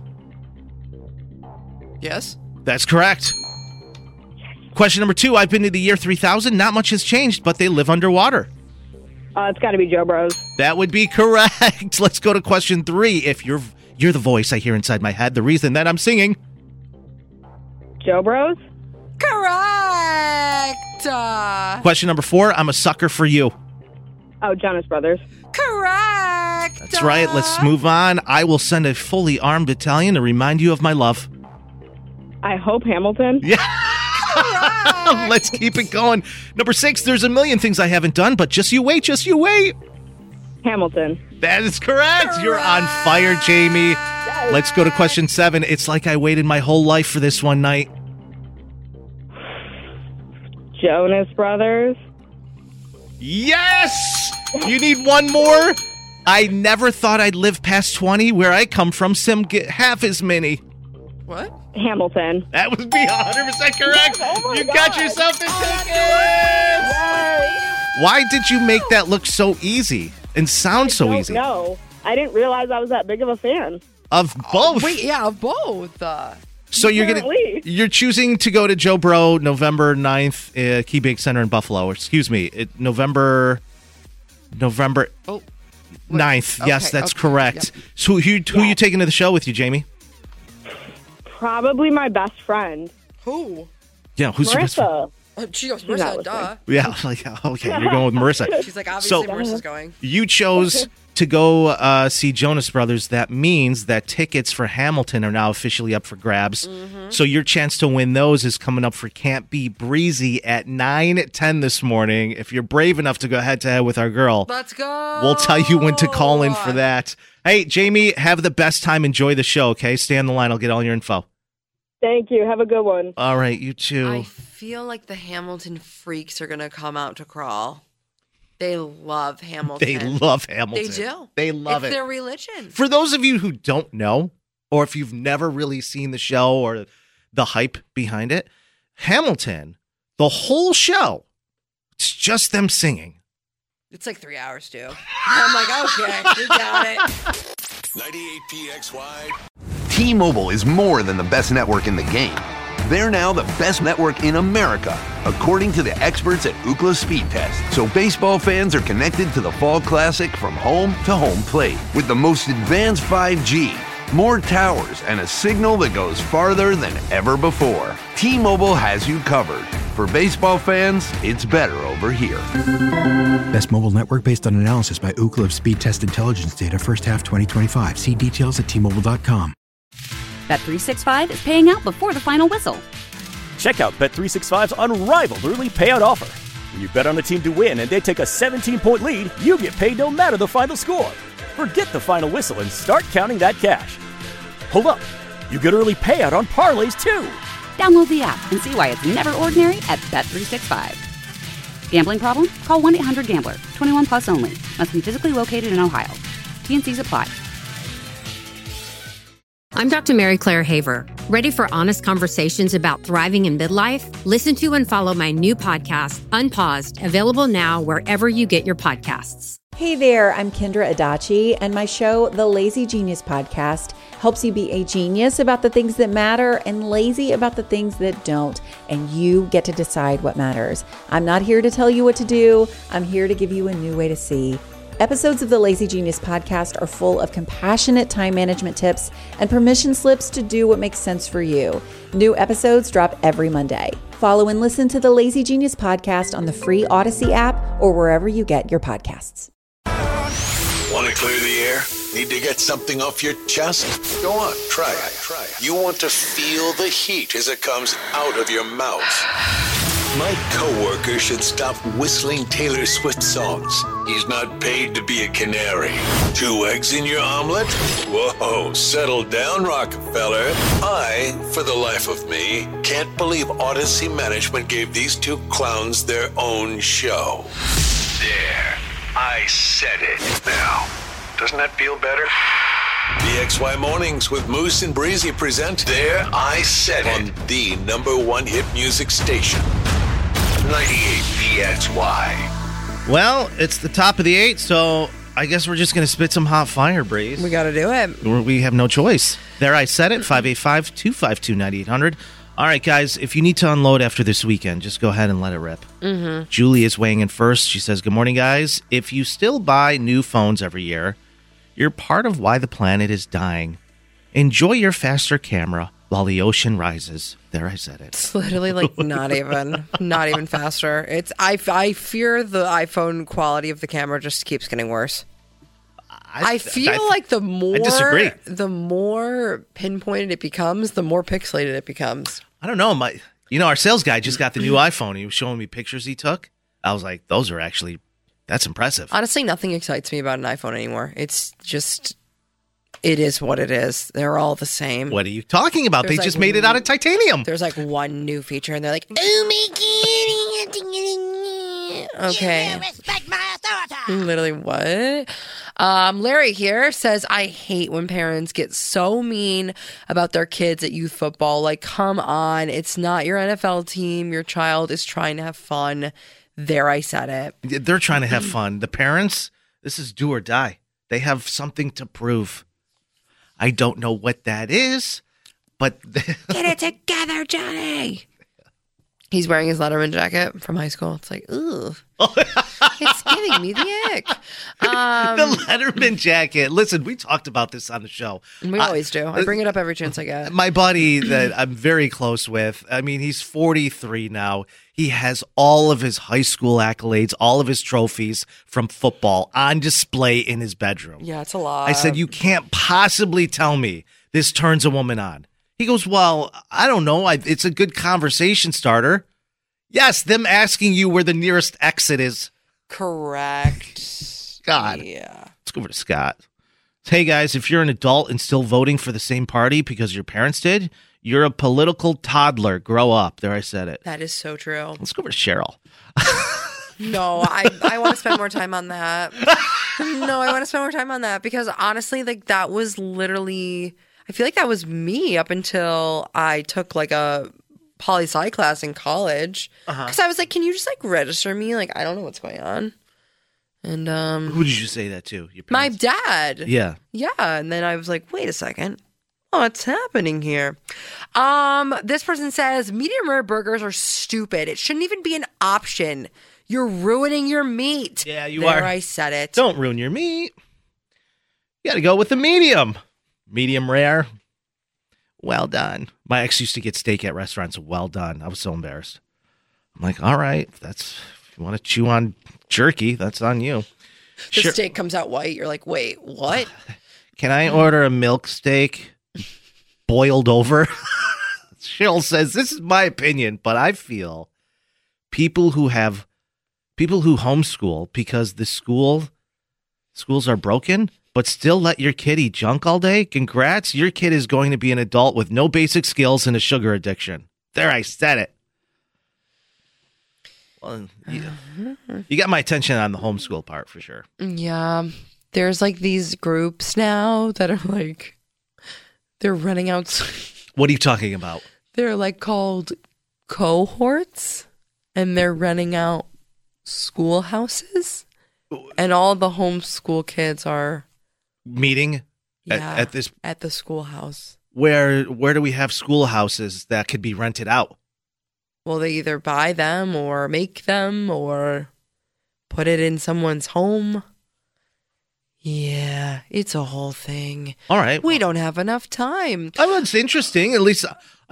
Yes. That's correct. Question number 2. I've been to the year 3000. Not much has changed, but they live underwater. It's got to be Joe Bros. That would be correct. Let's go to question 3. If you're the voice I hear inside my head, the reason that I'm singing. Joe Bros? Correct. Question number 4. I'm a sucker for you. Oh, Jonas Brothers. Correct. That's right. Let's move on. I will send a fully armed battalion to remind you of my love. I hope Hamilton. Yeah. Let's keep it going. Number 6. There's a million things I haven't done, but just you wait. Hamilton. That is correct. You're on fire, Jamie. Yes. Let's go to question 7. It's like I waited my whole life for this one night. Jonas Brothers. Yes! You need one more? I never thought I'd live past 20. Where I come from, some get half as many. What? Hamilton. That would be 100% correct. Oh you got yourself the tickets! Why did you make that look so easy and sound so easy? No, I didn't realize I was that big of a fan. Of both? Of both. So you're choosing to go to Joe Bro November 9th, KeyBank Center in Buffalo. Excuse me, November 9th. Okay, yes, that's correct. Yep. So who are you taking to the show with you, Jamie? Probably my best friend. Who? Yeah, who's your best friend? She goes, Marissa, duh. Yeah, okay, you're going with Marissa. She's like, obviously Marissa's going. You chose to go see Jonas Brothers. That means that tickets for Hamilton are now officially up for grabs. So your chance to win those is coming up for Can't Be Breezy at 9:10 this morning. If you're brave enough to go head-to-head with our girl, let's go. We'll tell you when to call in for that. Hey, Jamie, have the best time. Enjoy the show, okay? Stay on the line. I'll get all your info. Thank you. Have a good one. All right, you too. I feel like the Hamilton freaks are going to come out to crawl. They love Hamilton. They love Hamilton. They do. They love it. It's their religion. For those of you who don't know, or if you've never really seen the show or the hype behind it, Hamilton, the whole show, it's just them singing. It's like 3 hours, too. I'm like, okay, you got it. 98 PXY. T-Mobile is more than the best network in the game. They're now the best network in America, according to the experts at Ookla Speed Test. So baseball fans are connected to the Fall Classic from home to home plate with the most advanced 5G, more towers, and a signal that goes farther than ever before. T-Mobile has you covered. For baseball fans, it's better over here. Best mobile network based on analysis by Ookla of speed test intelligence data first half 2025. See details at T-Mobile.com. Bet365 is paying out before the final whistle. Check out Bet365's unrivaled early payout offer. When you bet on a team to win and they take a 17-point lead, you get paid no matter the final score. Forget the final whistle and start counting that cash. Hold up. You get early payout on parlays, too. Download the app and see why it's never ordinary at Bet365. Gambling problem? Call 1-800-GAMBLER. 21 plus only. Must be physically located in Ohio. T&Cs apply. I'm Dr. Mary Claire Haver. Ready for honest conversations about thriving in midlife? Listen to and follow my new podcast, Unpaused, available now wherever you get your podcasts. Hey there, I'm Kendra Adachi, and my show, The Lazy Genius Podcast, helps you be a genius about the things that matter and lazy about the things that don't, and you get to decide what matters. I'm not here to tell you what to do. I'm here to give you a new way to see. Episodes of the Lazy Genius Podcast are full of compassionate time management tips and permission slips to do what makes sense for you. New episodes drop every Monday. Follow and listen to the Lazy Genius Podcast on the free Odyssey app or wherever you get your podcasts. Want to clear the air? Need to get something off your chest? Go on, try it. You want to feel the heat as it comes out of your mouth. My coworker should stop whistling Taylor Swift songs. He's not paid to be a canary. 2 eggs in your omelet? Whoa, settle down, Rockefeller. I, for the life of me, can't believe Odyssey Management gave these 2 clowns their own show. There, I said it. Now, doesn't that feel better? BXY Mornings with Moose and Breezy present There I Said It on the #1 hit music station. 98 BXY. Well, it's the top of the 8, so I guess we're just going to spit some hot fire, Breeze. We got to do it. We have no choice. There I Said It, 585-252-9800. All right, guys, if you need to unload after this weekend, just go ahead and let it rip. Mm-hmm. Julie is weighing in first. She says, good morning, guys. If you still buy new phones every year, you're part of why the planet is dying. Enjoy your faster camera while the ocean rises. There, I said it. It's literally like not even faster. I fear the iPhone quality of the camera just keeps getting worse. I feel like the more pinpointed it becomes, the more pixelated it becomes. I don't know. Our sales guy just got the new iPhone. He was showing me pictures he took. I was like, that's impressive. Honestly, nothing excites me about an iPhone anymore. It's just, it is what it is. They're all the same. What are you talking about? They just made it out of titanium. There's like one new feature, and they're like, oh my God. Okay. You respect my authority. Literally, what? Larry here says, I hate when parents get so mean about their kids at youth football. Like, come on. It's not your NFL team. Your child is trying to have fun. There, I said it. They're trying to have fun. The parents, this is do or die. They have something to prove. I don't know what that is, but... Get it together, Johnny! He's wearing his Letterman jacket from high school. It's like, ooh. It's giving me the ick. The Letterman jacket. Listen, we talked about this on the show. We always do. I bring it up every chance I get. My buddy that I'm very close with, I mean, he's 43 now. He has all of his high school accolades, all of his trophies from football on display in his bedroom. Yeah, it's a lot. I said, you can't possibly tell me this turns a woman on. He goes, well, I don't know. It's a good conversation starter. Yes, them asking you where the nearest exit is. Correct. God. Yeah. Let's go over to Scott. Hey, guys, if you're an adult and still voting for the same party because your parents did, you're a political toddler. Grow up. There, I said it. That is so true. Let's go over to Cheryl. No, I want to spend more time on that. No, I want to spend more time on that because honestly, like that was literally... I feel like that was me up until I took like a poli-sci class in college. Because I was like, can you just like register me? Like, I don't know what's going on. And who did you say that to? Your my dad. Yeah. Yeah. And then I was like, wait a second. What's happening here? This person says medium rare burgers are stupid. It shouldn't even be an option. You're ruining your meat. Yeah, you are. There, I said it. Don't ruin your meat. You got to go with the medium. Medium rare. Well done. My ex used to get steak at restaurants. Well done. I was so embarrassed. I'm like, all right, if you want to chew on jerky, that's on you. The steak comes out white. You're like, wait, what? Can I order a milk steak boiled over? Cheryl says, this is my opinion, but I feel people who homeschool because the schools are broken, but still let your kid eat junk all day, congrats, your kid is going to be an adult with no basic skills and a sugar addiction. There, I said it. Well, you got my attention on the homeschool part for sure. Yeah. There's like these groups now that are like, they're running out. What are you talking about? They're like called cohorts, and they're renting out schoolhouses, and all the homeschool kids are meeting at the schoolhouse. Where do we have schoolhouses that could be rented out? Well, they either buy them or make them or put it in someone's home. Yeah, it's a whole thing. All right. We don't have enough time. Oh, it's interesting. At least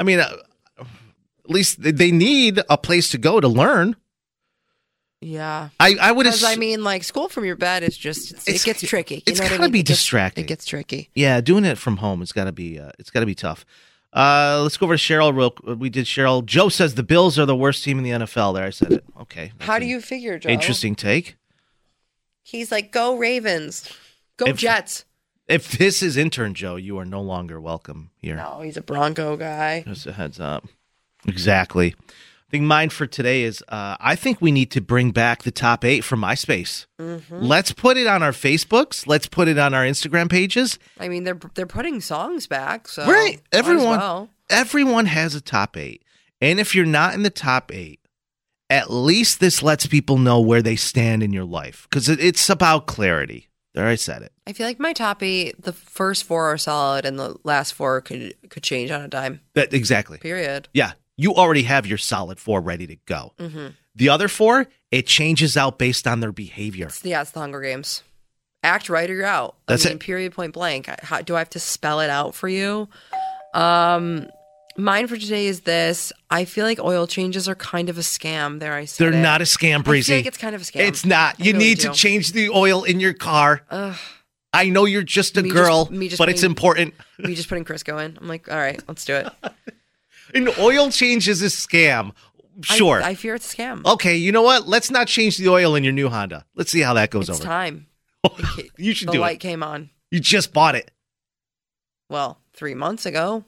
they need a place to go to learn. Yeah. I would Because, like, school from your bed is just, it gets tricky. It's got to be distracting. It gets tricky. Yeah, doing it from home, it's got to be tough. Let's go over to Cheryl. We did Cheryl. Joe says the Bills are the worst team in the NFL. There, I said it. Okay. How do you figure, Joe? Interesting take. He's like, go Ravens. Go Jets. If this is intern Joe, you are no longer welcome here. No, he's a Bronco guy. Just a heads up. Exactly. I think mine for today is I think we need to bring back the top 8 from MySpace. Mm-hmm. Let's put it on our Facebooks. Let's put it on our Instagram pages. I mean, they're putting songs back, so right. Everyone has a top 8. And if you're not in the top 8, at least this lets people know where they stand in your life. Because it's about clarity. There, I said it. I feel like my top 8, the first 4 are solid, and the last 4 could change on a dime. Exactly. Period. Yeah. You already have your solid 4 ready to go. Mm-hmm. The other 4, it changes out based on their behavior. It's the Hunger Games. Act right or you're out. That's it. Period, point blank. Do I have to spell it out for you? Mine for today is this. I feel like oil changes are kind of a scam. There, I said They're not a scam, Breezy. I feel like it's kind of a scam. It's not. You need to change the oil in your car. I know you're just a girl, but it's important. Me just putting Crisco in. I'm like, all right, let's do it. An oil change is a scam. Sure. I fear it's a scam. Okay, you know what? Let's not change the oil in your new Honda. Let's see how that goes over. It's time. You should do it. The light came on. You just bought it. Well, 3 months ago.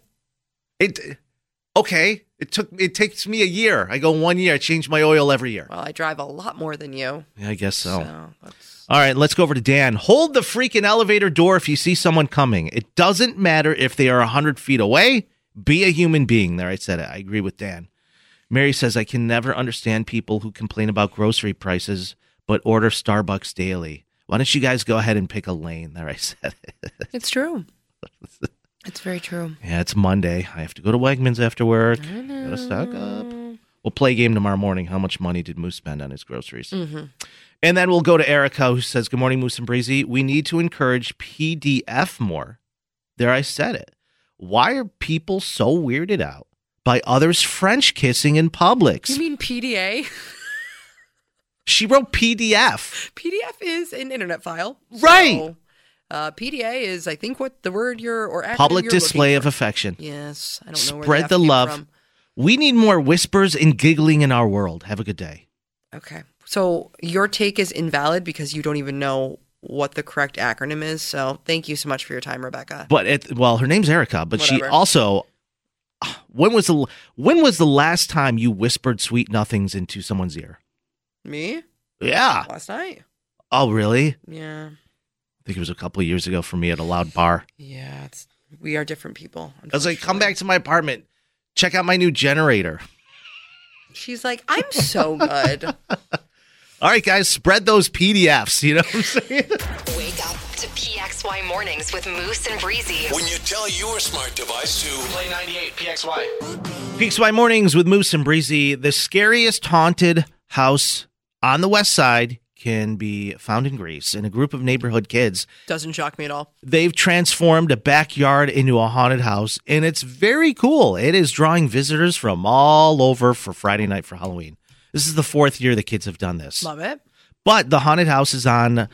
Okay. It takes me a year. I go 1 year. I change my oil every year. Well, I drive a lot more than you. Yeah, I guess so. All right, let's go over to Dan. Hold the freaking elevator door if you see someone coming. It doesn't matter if they are 100 feet away. Be a human being. There, I said it. I agree with Dan. Mary says, I can never understand people who complain about grocery prices but order Starbucks daily. Why don't you guys go ahead and pick a lane? There, I said it. It's true. It's very true. Yeah, it's Monday. I have to go to Wegmans after work. Gotta stock up. We'll play a game tomorrow morning. How much money did Moose spend on his groceries? Mm-hmm. And then we'll go to Erica, who says, good morning, Moose and Breezy. We need to encourage PDF more. There, I said it. Why are people so weirded out by others French kissing in Publix? You mean PDA? She wrote PDF. PDF is an internet file. Right. So, PDA is, I think, what the word public display of affection. Yes. I don't know where Spread the love. from. We need more whispers and giggling in our world. Have a good day. Okay. So your take is invalid because you don't even know what the correct acronym is. So thank you so much for your time, Rebecca. But her name's Erica, but Whatever. she also, when was the last time you whispered sweet nothings into someone's ear? Me? Yeah. Last night. Oh, really? Yeah. I think it was a couple of years ago for me at a loud bar. Yeah. We are different people. I was like, come back to my apartment. Check out my new generator. She's like, I'm so good. All right, guys, spread those PDFs. You know what I'm saying? Wake up to PXY Mornings with Moose and Breezy. When you tell your smart device to play 98 PXY. PXY Mornings with Moose and Breezy. The scariest haunted house on the west side can be found in Greece, and a group of neighborhood kids. Doesn't shock me at all. They've transformed a backyard into a haunted house, and it's very cool. It is drawing visitors from all over for Friday night for Halloween. This is the 4th year the kids have done this. Love it. But the haunted house is on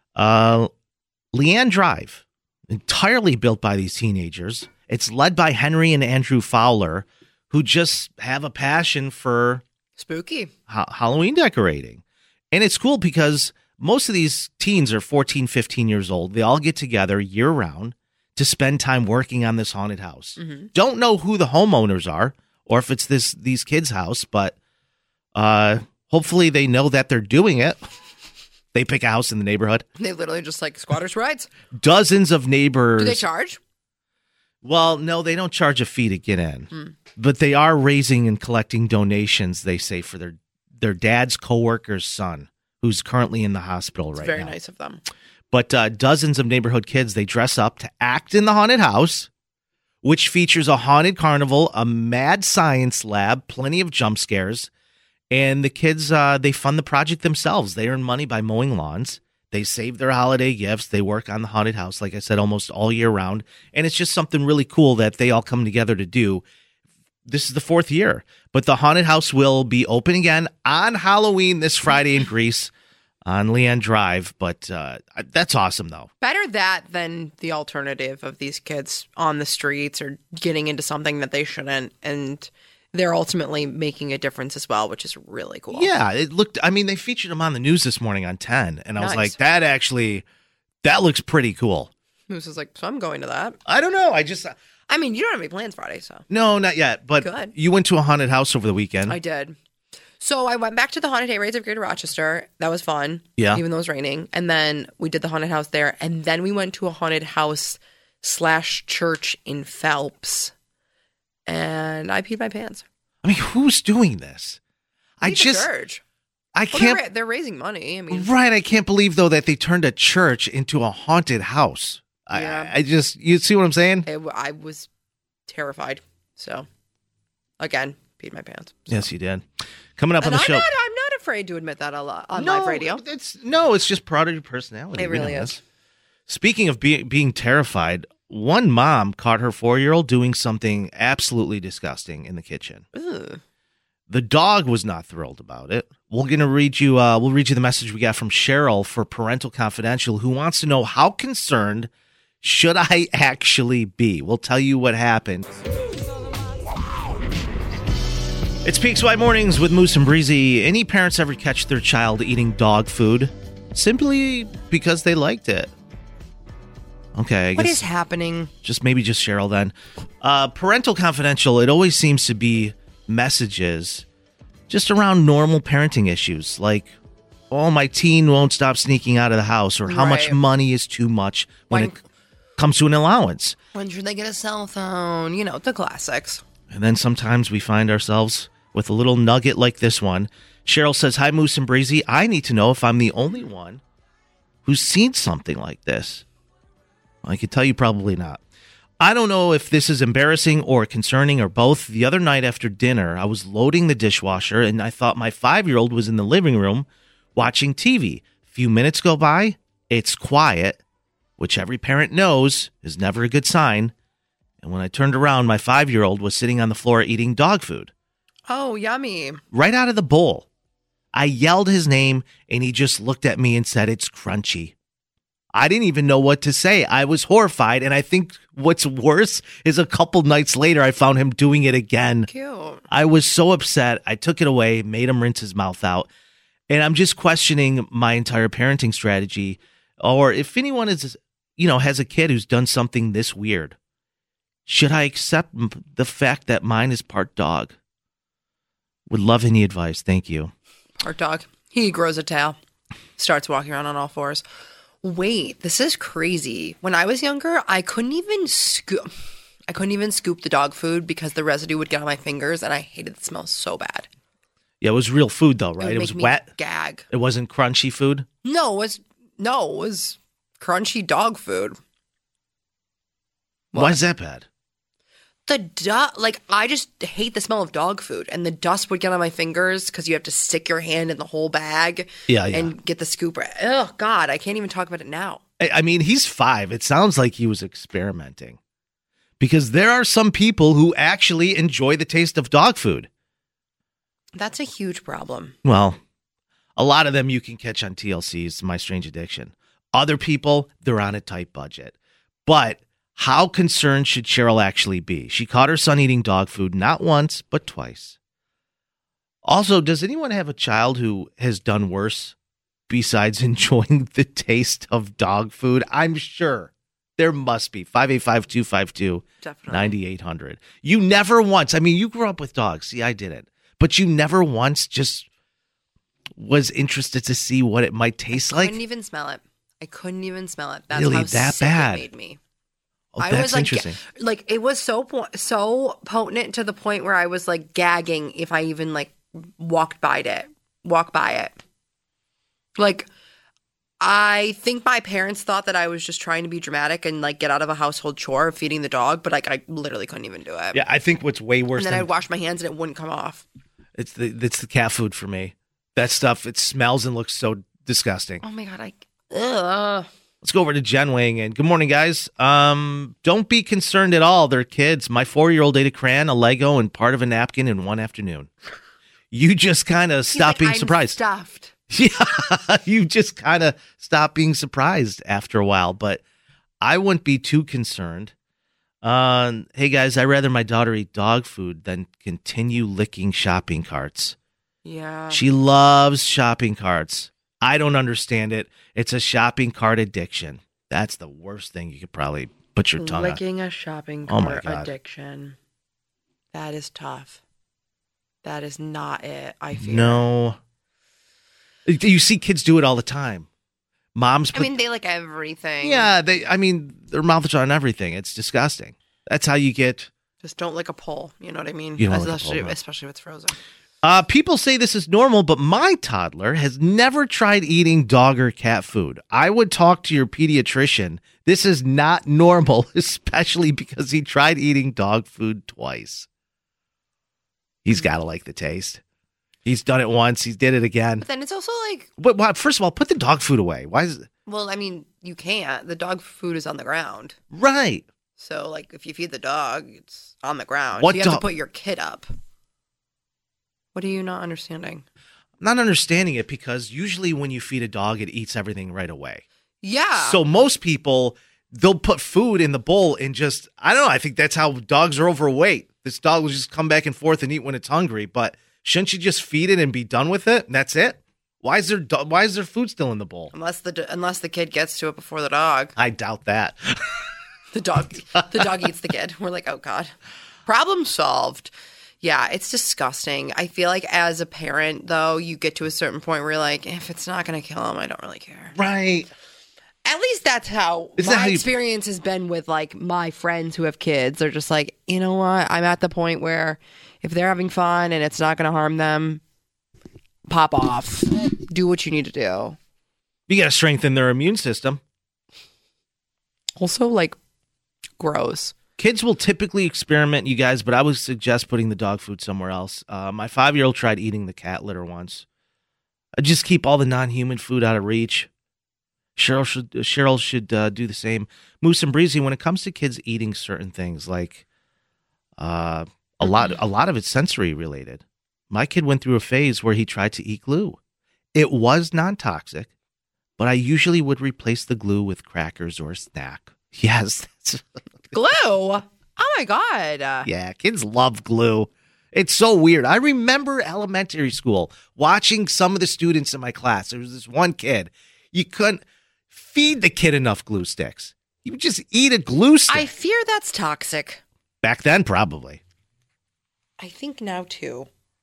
Leanne Drive, entirely built by these teenagers. It's led by Henry and Andrew Fowler, who just have a passion for spooky Halloween decorating. And it's cool because most of these teens are 14, 15 years old. They all get together year-round to spend time working on this haunted house. Mm-hmm. Don't know who the homeowners are or if it's these kids' house, but hopefully they know that they're doing it. They pick a house in the neighborhood. They literally just like squatters' rights. Dozens of neighbors. Do they charge? Well, no, they don't charge a fee to get in. But they are raising and collecting donations, they say, for their dad's coworker's son, who's currently in the hospital right now. Very nice of them. But dozens of neighborhood kids, they dress up to act in the haunted house, which features a haunted carnival, a mad science lab, plenty of jump scares. And the kids, they fund the project themselves. They earn money by mowing lawns. They save their holiday gifts. They work on the haunted house, like I said, almost all year round. And it's just something really cool that they all come together to do. This is the 4th year. But the haunted house will be open again on Halloween this Friday in Greece on Leanne Drive. But that's awesome, though. Better that than the alternative of these kids on the streets or getting into something that they shouldn't. And they're ultimately making a difference as well, which is really cool. Yeah, it looked, I mean, they featured them on the news this morning on 10, and I was like, that looks pretty cool. Moose was like, so I'm going to that. I don't know. I mean, you don't have any plans Friday, so. No, not yet, but Good. You went to a haunted house over the weekend. I did. So I went back to the Haunted Hayrides of Greater Rochester. That was fun. Yeah. Even though it was raining. And then we did the haunted house there. And then we went to a haunted house / church in Phelps. And I peed my pants. I mean, who's doing this? Church. I can't. They're raising money. I mean, right. I can't believe, though, that they turned a church into a haunted house. Yeah. I just, you see what I'm saying? I was terrified. So, again, peed my pants. So. Yes, you did. Coming up on the show. I'm not afraid to admit that a lot on live radio. It's just part of your personality. It really is. Speaking of being terrified, one mom caught her 4-year-old doing something absolutely disgusting in the kitchen. Ugh. The dog was not thrilled about it. We'll read you the message we got from Cheryl for Parental Confidential, who wants to know, how concerned should I actually be? We'll tell you what happened. It's PXY Mornings with Moose and Breezy. Any parents ever catch their child eating dog food simply because they liked it? Okay, I what guess is happening? Just Cheryl then. Parental Confidential, it always seems to be messages just around normal parenting issues, like, oh, my teen won't stop sneaking out of the house, or how much money is too much when it comes to an allowance. When should they get a cell phone? You know, the classics. And then sometimes we find ourselves with a little nugget like this one. Cheryl says, hi, Moose and Breezy. I need to know if I'm the only one who's seen something like this. I could tell you probably not. I don't know if this is embarrassing or concerning or both. The other night after dinner, I was loading the dishwasher and I thought my 5-year-old was in the living room watching TV. A few minutes go by, it's quiet, which every parent knows is never a good sign. And when I turned around, my 5-year-old was sitting on the floor eating dog food. Oh, yummy. Right out of the bowl. I yelled his name and he just looked at me and said, it's crunchy. I didn't even know what to say. I was horrified, and I think what's worse is a couple nights later, I found him doing it again. Cute. I was so upset. I took it away, made him rinse his mouth out, and I'm just questioning my entire parenting strategy. Or if anyone is, has a kid who's done something this weird, should I accept the fact that mine is part dog? Would love any advice. Thank you. Part dog. He grows a tail, starts walking around on all fours. Wait, this is crazy. When I was younger, I couldn't even scoop the dog food because the residue would get on my fingers, and I hated the smell so bad. Yeah, it was real food though, right? It was wet. Gag. It wasn't crunchy food. No, it was crunchy dog food. What? Why is that bad? I just hate the smell of dog food, and the dust would get on my fingers because you have to stick your hand in the whole bag and get the scoop. Oh, God, I can't even talk about it now. I mean, he's 5. It sounds like he was experimenting because there are some people who actually enjoy the taste of dog food. That's a huge problem. Well, a lot of them you can catch on TLC's My Strange Addiction. Other people, they're on a tight budget. But how concerned should Cheryl actually be? She caught her son eating dog food not once, but twice. Also, does anyone have a child who has done worse besides enjoying the taste of dog food? I'm sure there must be. 585-252-9800. You never once, I mean, you grew up with dogs. See, I didn't. But you never once just was interested to see what it might taste like? I couldn't even smell it. That's really how that sick bad? It made me. Oh, I that's was like, interesting. like it was so potent to the point where I was like gagging if I even like walk by it. Like, I think my parents thought that I was just trying to be dramatic and like get out of a household chore of feeding the dog, but like I literally couldn't even do it. Yeah, I think what's way worse. And then I'd wash my hands and it wouldn't come off. It's the cat food for me. That stuff, it smells and looks so disgusting. Oh my God, ugh. Let's go over to Jen weighing in. Good morning, guys. Don't be concerned at all. They're kids. My 4-year-old ate a crayon, a Lego, and part of a napkin in one afternoon. You just kind of stop being surprised. Stuffed. Yeah, you just kind of stop being surprised after a while. But I wouldn't be too concerned. Hey, guys, I'd rather my daughter eat dog food than continue licking shopping carts. Yeah. She loves shopping carts. I don't understand it. It's a shopping cart addiction. That's the worst thing you could probably put your tongue on. Licking a shopping Oh my cart God. addiction. That is tough. That is not it, I feel. No. You see kids do it all the time. Moms put, I mean, they like everything. yeah, their mouths are on everything. It's disgusting. That's how you get. Just don't lick a pole. You know what I mean? You don't lick a pole, no. Especially if it's frozen. People say this is normal, but my toddler has never tried eating dog or cat food. I would talk to your pediatrician. This is not normal, especially because he tried eating dog food twice. He's got to like the taste. He's done it once. He did it again. But then it's also like... But first of all, put the dog food away. Why is it? Well, I mean, you can't. The dog food is on the ground. Right. So, like, if you feed the dog, it's on the ground. What so you have to put your kid up. What are you not understanding? I'm not understanding it because usually when you feed a dog, it eats everything right away. Yeah. So most people, they'll put food in the bowl and just, I don't know, I think that's how dogs are overweight. This dog will just come back and forth and eat when it's hungry, but shouldn't you just feed it and be done with it? And that's it? Why is there food still in the bowl? Unless the kid gets to it before the dog. I doubt that. The dog eats the kid. We're like, oh God. Problem solved. Yeah, it's disgusting. I feel like as a parent, though, you get to a certain point where you're like, if it's not going to kill him, I don't really care. Right. At least that's how my experience has been with like my friends who have kids. They're just like, you know what? I'm at the point where if they're having fun and it's not going to harm them, pop off. Do what you need to do. You got to strengthen their immune system. Also, like, gross. Kids will typically experiment, you guys, but I would suggest putting the dog food somewhere else. My 5-year-old tried eating the cat litter once. I just keep all the non-human food out of reach. Cheryl should do the same. Moose and Breezy, when it comes to kids eating certain things, like a lot of it's sensory related. My kid went through a phase where he tried to eat glue. It was non-toxic, but I usually would replace the glue with crackers or a snack. Yes, that's glue. Oh my God. Yeah, kids love glue. It's so weird. I remember elementary school watching some of the students in my class. There was this one kid. You couldn't feed the kid enough glue sticks. He would just eat a glue stick. I fear that's toxic. Back then, probably. I think now too.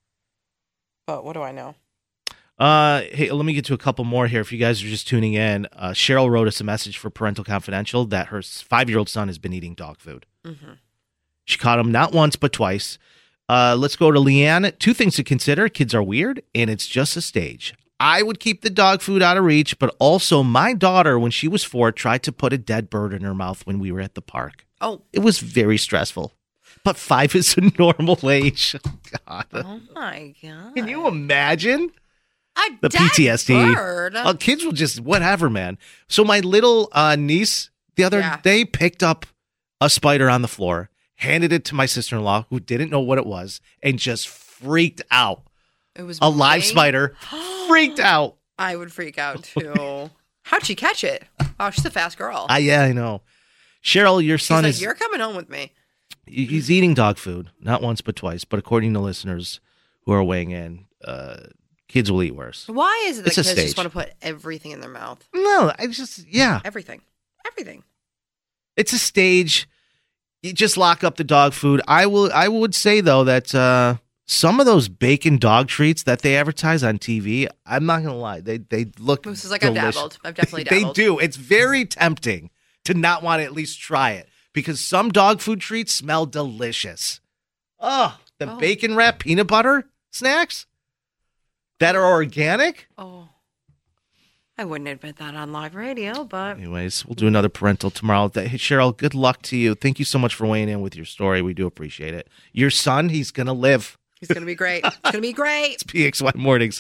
But what do I know? Hey, let me get to a couple more here. If you guys are just tuning in, Cheryl wrote us a message for Parental Confidential that her 5-year-old son has been eating dog food. Mm-hmm. She caught him not once, but twice. Let's go to Leanne. 2 things to consider. Kids are weird, and it's just a stage. I would keep the dog food out of reach, but also my daughter, when she was 4, tried to put a dead bird in her mouth when we were at the park. Oh. It was very stressful. But 5 is a normal age. God. Oh, my God. Can you imagine? The PTSD. Bird. Kids will just whatever, man. So my little niece the other day picked up a spider on the floor, handed it to my sister-in-law, who didn't know what it was, and just freaked out. It was a live moving. spider. Freaked out. I would freak out too. How'd she catch it? Oh, she's a fast girl. Yeah, I know. Cheryl, your son He's like, you're coming home with me. He's eating dog food, not once but twice. But according to listeners who are weighing in, kids will eat worse. Why is it that It's a kids just stage. want to put everything in their mouth? No, Everything. It's a stage. You just lock up the dog food. I would say though that some of those bacon dog treats that they advertise on TV, I'm not gonna lie, they look. This is like delicious. I've definitely dabbled. They do. It's very tempting to not want to at least try it because some dog food treats smell delicious. Oh, the bacon wrapped peanut butter snacks that are organic. Oh, I wouldn't admit that on live radio, but Anyways, we'll do another parental tomorrow. Hey, Cheryl, good luck to you. Thank you so much for weighing in with your story. We do appreciate it. Your son, he's going to live. he's going to be great. It's going to be great. It's PXY Mornings.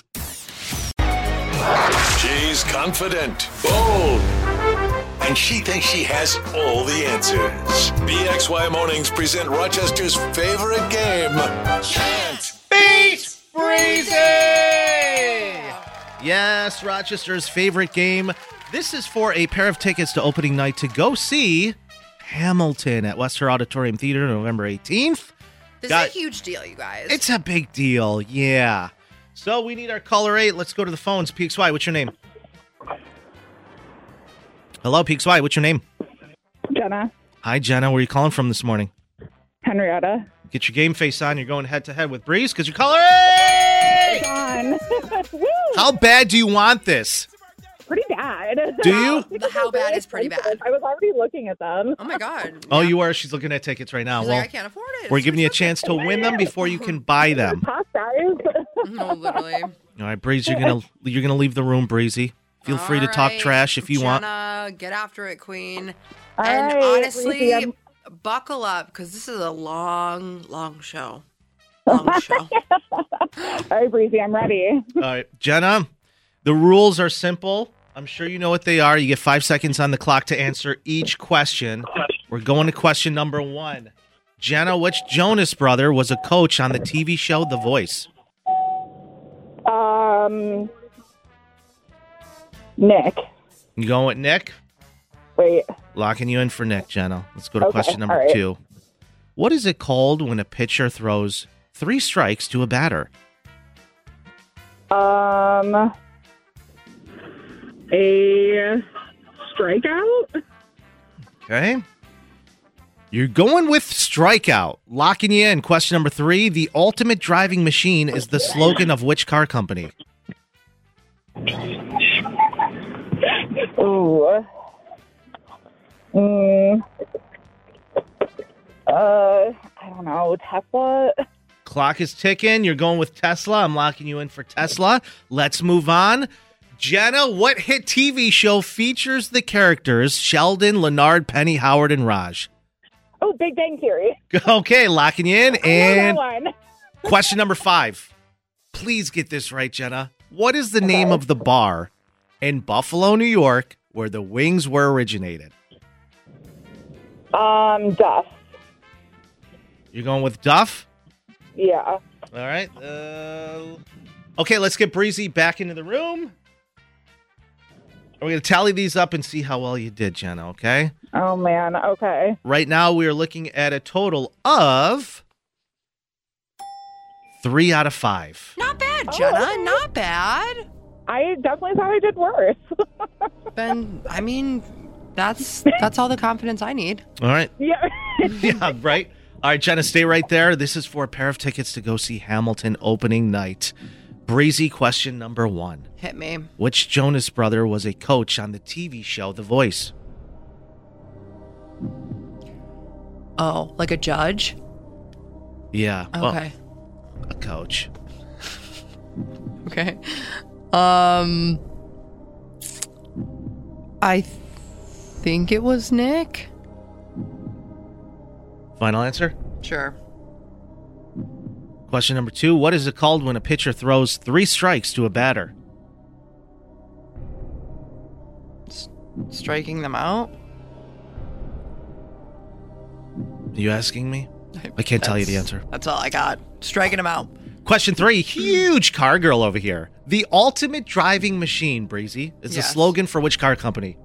She's confident, bold, and she thinks she has all the answers. BXY Mornings present Rochester's favorite game, Can't Beat Breezy! Yes, Rochester's favorite game. This is for a pair of tickets to opening night to go see Hamilton at Western Auditorium Theater November 18th. This is a huge deal, you guys. It's a big deal, yeah. So we need our caller 8. Let's go to the phones. PXY, what's your name? Hello, PXY, what's your name? Jenna. Hi, Jenna. Where are you calling from this morning? Henrietta. Get your game face on. You're going head-to-head with Breeze because you're caller 8! It's on. Woo! How bad do you want this? Pretty bad. Do you? How bad is pretty bad? I was already looking at them. Oh, my God. Oh, you are? She's looking at tickets right now. She's Well, like, I can't afford it. we're giving you a chance to win them before you can buy them. Top guys. No, literally. All right, Breeze, you're gonna leave the room, Breezy. Feel free to talk right, trash if you want. Jenna, get after it, Queen. All and right, honestly, Breezy, buckle up because this is a long, long show. Long show. All right, Breezy, I'm ready. All right, Jenna, the rules are simple. I'm sure you know what they are. You get 5 seconds on the clock to answer each question. We're going to question number 1. Jenna, which Jonas brother was a coach on the TV show The Voice? Nick. You going with Nick? Wait. Locking you in for Nick, Jenna. Let's go to Okay, question number all right. 2. What is it called when a pitcher throws 3 strikes to a batter? A strikeout? Okay. You're going with strikeout. Locking you in. Question number 3. The ultimate driving machine is the slogan of which car company? Ooh. I don't know. Tesla? Clock is ticking. You're going with Tesla. I'm locking you in for Tesla. Let's move on. Jenna, what hit TV show features the characters Sheldon, Leonard, Penny, Howard, and Raj? Oh, Big Bang Theory. Okay, locking you in. I know And that one. question number 5. Please get this right, Jenna. What is the name of the bar in Buffalo, New York, where the wings were originated? Duff. You're going with Duff? Yeah. All right. Okay, let's get Breezy back into the room. We're going to tally these up and see how well you did, Jenna, okay? Oh, man. Okay. Right now, we are looking at a total of 3 out of 5. Not bad, Jenna. okay. Not bad. I definitely thought I did worse. Ben, I mean, that's all the confidence I need. All right. Yeah. Yeah, right. All right, Jenna, stay right there. This is for a pair of tickets to go see Hamilton opening night. Breezy, question number 1. Hit me. Which Jonas brother was a coach on the TV show The Voice? Oh, like a judge? Yeah. well, Okay. a coach. Okay. I think it was Nick. Final answer? Sure. Question number 2. What is it called when a pitcher throws 3 strikes to a batter? Striking them out? Are you asking me? I can't tell you the answer. That's all I got. Striking them out. Question 3, huge car girl over here. The ultimate driving machine, Breezy, is the slogan for which car company?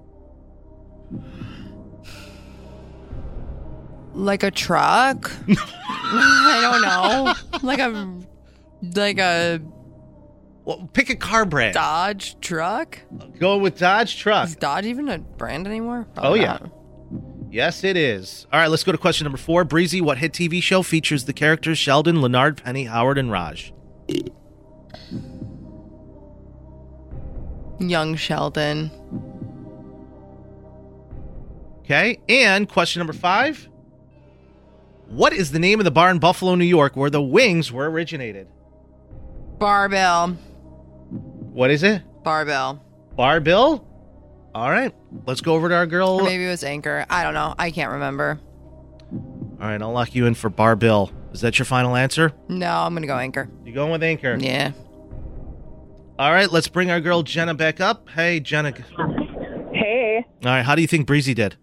Like a truck? I don't know. Like a Well, pick a car brand. Dodge truck? Go with Dodge truck. Is Dodge even a brand anymore? Oh yeah. Yes, it is. All right, let's go to question number 4. Breezy, what hit TV show features the characters Sheldon, Leonard, Penny, Howard, and Raj? Young Sheldon. Okay, and question number 5. What is the name of the bar in Buffalo, New York, where the wings were originated? Barbell. What is it? Barbell. Barbell? All right, let's go over to our girl. Or maybe it was Anchor. I don't know. I can't remember. All right, I'll lock you in for Barbell. Is that your final answer? No, I'm going to go Anchor. You going with Anchor? Yeah. All right, let's bring our girl Jenna back up. Hey, Jenna. Hey. All right, how do you think Breezy did?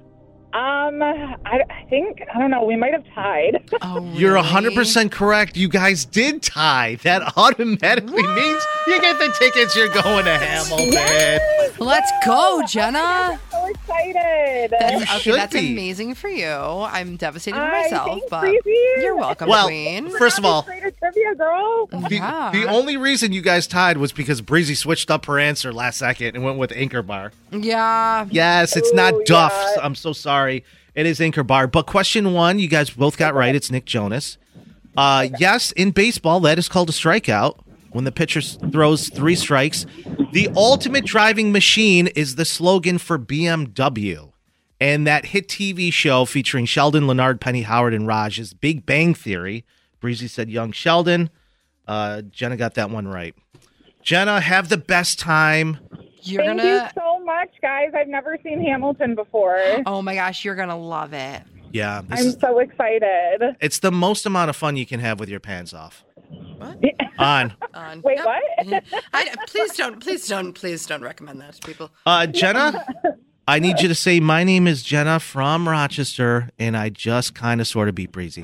I think, I don't know, we might have tied. Oh, really? You're 100% correct. You guys did tie. That automatically means you get the tickets. You're going to Hamilton. Yes! Let's go, Jenna. I'm so excited. That's amazing for you. I'm devastated for myself, thanks, but Breezy. you're welcome, Well, Queen. first of all, Greater trivia, girl. the only reason you guys tied was because Breezy switched up her answer last second and went with Anchor Bar. Yeah. Yes, it's not Duff's. I'm so sorry. It is Anchor Bar. But question 1, you guys both got right. It's Nick Jonas. Yes, in baseball, that is called a strikeout. When the pitcher throws 3 strikes. The ultimate driving machine is the slogan for BMW. And that hit TV show featuring Sheldon, Leonard, Penny, Howard, and Raj is Big Bang Theory. Breezy said Young Sheldon. Jenna got that one right. Jenna, have the best time. Thank you so much, guys. I've never seen Hamilton before. Oh my gosh, you're going to love it. Yeah. I'm so excited. It's the most amount of fun you can have with your pants off. What? On. Wait, what? Please don't recommend that to people. Jenna, I need you to say, my name is Jenna from Rochester, and I just kind of sort of beat Breezy.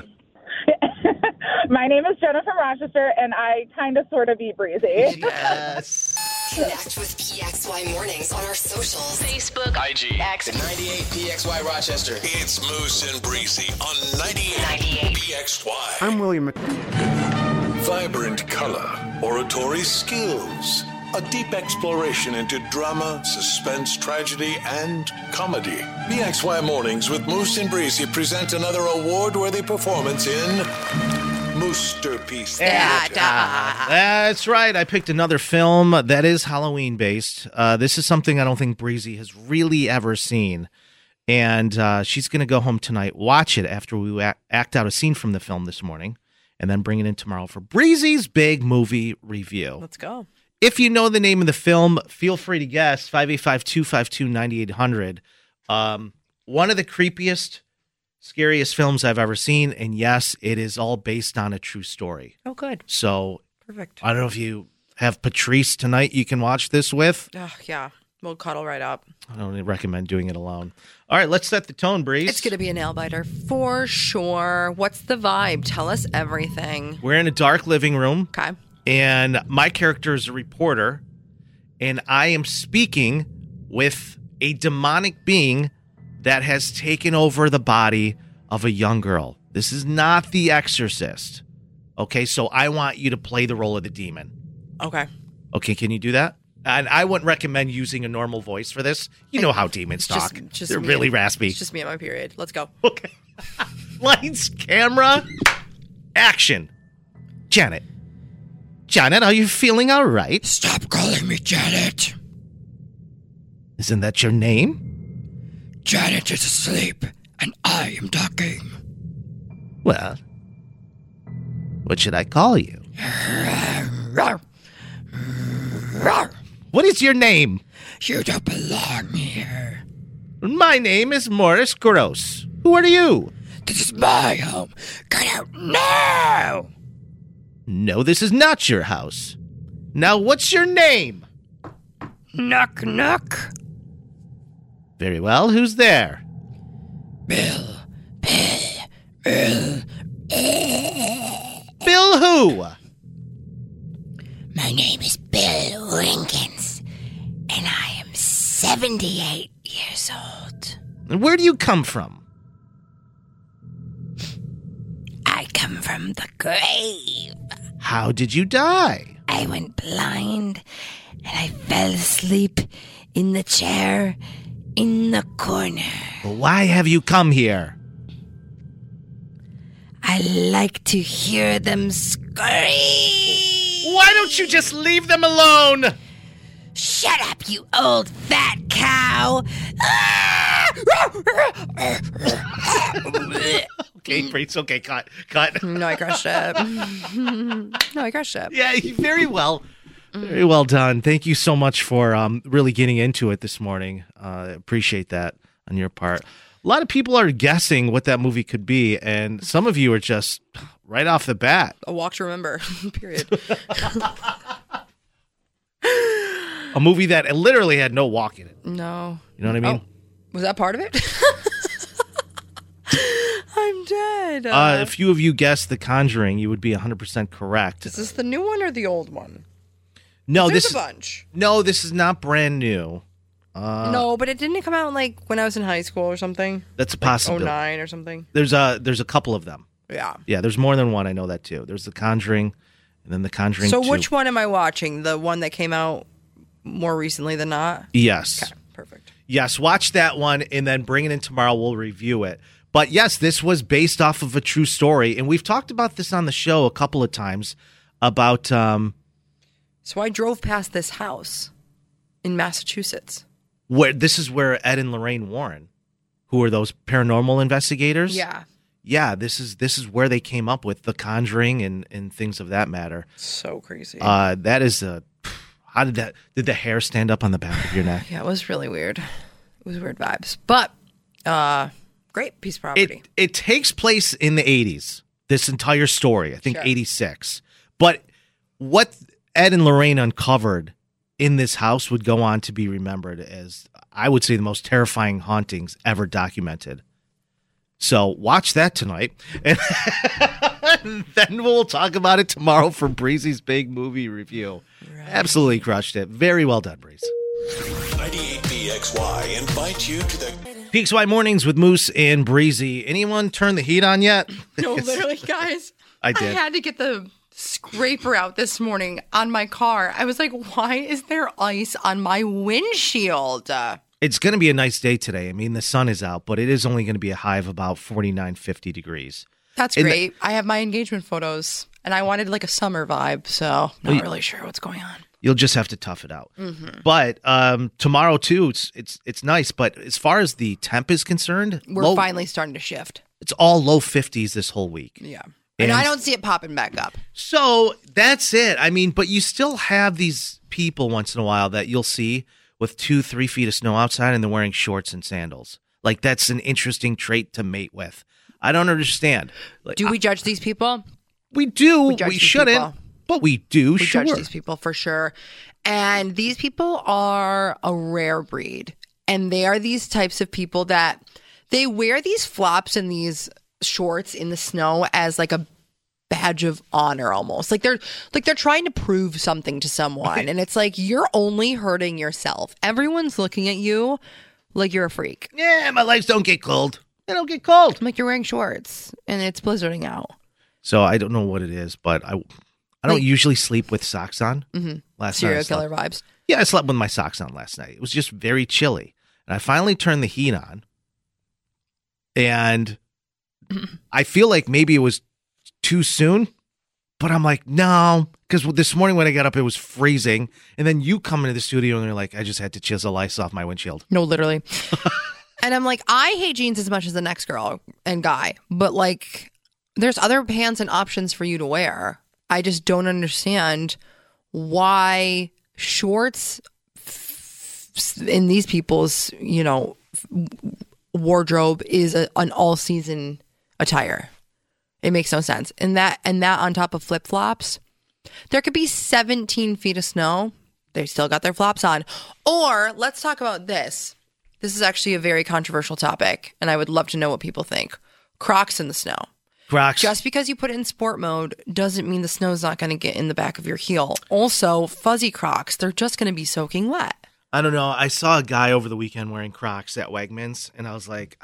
My name is Jenna from Rochester, and I kind of sort of beat Breezy. Yes. Connect with PXY Mornings on our socials. Facebook, IG, X, 98 PXY Rochester. It's Moose and Breezy on 98 PXY. I'm William Vibrant color, oratory skills, a deep exploration into drama, suspense, tragedy, and comedy. PXY Mornings with Moose and Breezy present another award-worthy performance in Moosterpiece Theater. That's right. I picked another film that is Halloween-based. This is something I don't think Breezy has really ever seen. And she's going to go home tonight, watch it after we act out a scene from the film this morning, and then bring it in tomorrow for Breezy's big movie review. Let's go. If you know the name of the film, feel free to guess. 585-252-9800. One of the creepiest, scariest films I've ever seen. And yes, it is all based on a true story. Oh, good. So, perfect. I don't know if you have Patrice tonight you can watch this with. Oh, yeah. We'll cuddle right up. I don't recommend doing it alone. All right, let's set the tone, Breeze. It's going to be a nail biter for sure. What's the vibe? Tell us everything. We're in a dark living room. Okay. And my character is a reporter, and I am speaking with a demonic being that has taken over the body of a young girl. This is not The Exorcist. Okay, so I want you to play the role of the demon. Okay. Okay, can you do that? And I wouldn't recommend using a normal voice for this. You know how demons talk. They're really raspy. It's just me at my period. Let's go. Okay. Lights, camera, action. Janet, are you feeling all right? Stop calling me Janet. Isn't that your name? Janet is asleep, and I am talking. Well, what should I call you? What is your name? You don't belong here. My name is Morris Gross. Who are you? This is my home. Get out now! No, this is not your house. Now, what's your name? Knock, knock. Very well, who's there? Bill. Bill who? My name is Bill Winkins, and I am 78 years old. And where do you come from? I come from the grave. How did you die? I went blind, and I fell asleep in the chair in the corner. Why have you come here? I like to hear them scream. Why don't you just leave them alone? Shut up, you old fat cow. Okay, Breeze. Okay, cut. No, I crushed it. Yeah, very well. Very well done. Thank you so much for really getting into it this morning. Appreciate that on your part. A lot of people are guessing what that movie could be, and some of you are just right off the bat. A Walk to Remember, period. A movie that literally had no walk in it. No. You know what I mean? Oh, was that part of it? I'm dead. If few of you guessed The Conjuring, you would be 100% correct. Is this the new one or the old one? No, There's this a bunch. No, this is not brand new. No, but it didn't come out like when I was in high school or something. That's a like possibility. 09 or something. There's a couple of them. Yeah. Yeah, there's more than one. I know that too. There's The Conjuring, and then The Conjuring 2. So which one am I watching? The one that came out more recently than not? Yes. Okay, perfect. Yes, watch that one, and then bring it in tomorrow. We'll review it. But yes, this was based off of a true story, and we've talked about this on the show a couple of times about. So I drove past this house in Massachusetts. This is where Ed and Lorraine Warren, who are those paranormal investigators. Yeah. Yeah, this is where they came up with The Conjuring and things of that matter. So crazy. That is how did the hair stand up on the back of your neck? Yeah, it was really weird. It was weird vibes. But great piece of property. It takes place in the 80s, this entire story. I think 86. But what Ed and Lorraine uncovered in this house would go on to be remembered as, I would say, the most terrifying hauntings ever documented. So watch that tonight, and then we'll talk about it tomorrow for Breezy's big movie review. Right. Absolutely crushed it. Very well done, Breeze. 98BXY invite you to the PXY Mornings with Moose and Breezy. Anyone turn the heat on yet? No, literally, guys. I did. I had to get the scraper out this morning on my car. I was like, why is there ice on my windshield? It's going to be a nice day today. I mean, the sun is out, but it is only going to be a high of about 49, 50 degrees. That's great. I have my engagement photos, and I wanted like a summer vibe, so not really sure what's going on. You'll just have to tough it out. Mm-hmm. But tomorrow, too, it's nice. But as far as the temp is concerned, we're finally starting to shift. It's all low 50s this whole week. Yeah. And I don't see it popping back up. So that's it. I mean, but you still have these people once in a while that you'll see with 2-3 feet of snow outside and they're wearing shorts and sandals. Like, that's an interesting trait to mate with. I don't understand. Like, do we judge these people? We do. We shouldn't. People. But we do. We sure. judge these people for sure. And these people are a rare breed. And they are these types of people that they wear these flops and these shorts in the snow as like a badge of honor almost. Like they're trying to prove something to someone. And it's like, you're only hurting yourself. Everyone's looking at you like you're a freak. Yeah, my legs don't get cold. They don't get cold. I'm like, you're wearing shorts and it's blizzarding out. So I don't know what it is, but I don't usually sleep with socks on. Mm-hmm. Last Serial night killer vibes. Yeah, I slept with my socks on last night. It was just very chilly. And I finally turned the heat on. And I feel like maybe it was too soon, but I'm like, no, because this morning when I got up, it was freezing. And then you come into the studio and you're like, I just had to chisel ice off my windshield. No, literally. And I'm like, I hate jeans as much as the next girl and guy, but like, there's other pants and options for you to wear. I just don't understand why shorts in these people's, wardrobe is an all-season attire. It makes no sense. And that on top of flip-flops, there could be 17 feet of snow. They still got their flops on. Or let's talk about this. This is actually a very controversial topic, and I would love to know what people think. Crocs in the snow. Crocs. Just because you put it in sport mode doesn't mean the snow's not going to get in the back of your heel. Also, fuzzy Crocs, they're just going to be soaking wet. I don't know. I saw a guy over the weekend wearing Crocs at Wegmans, and I was like,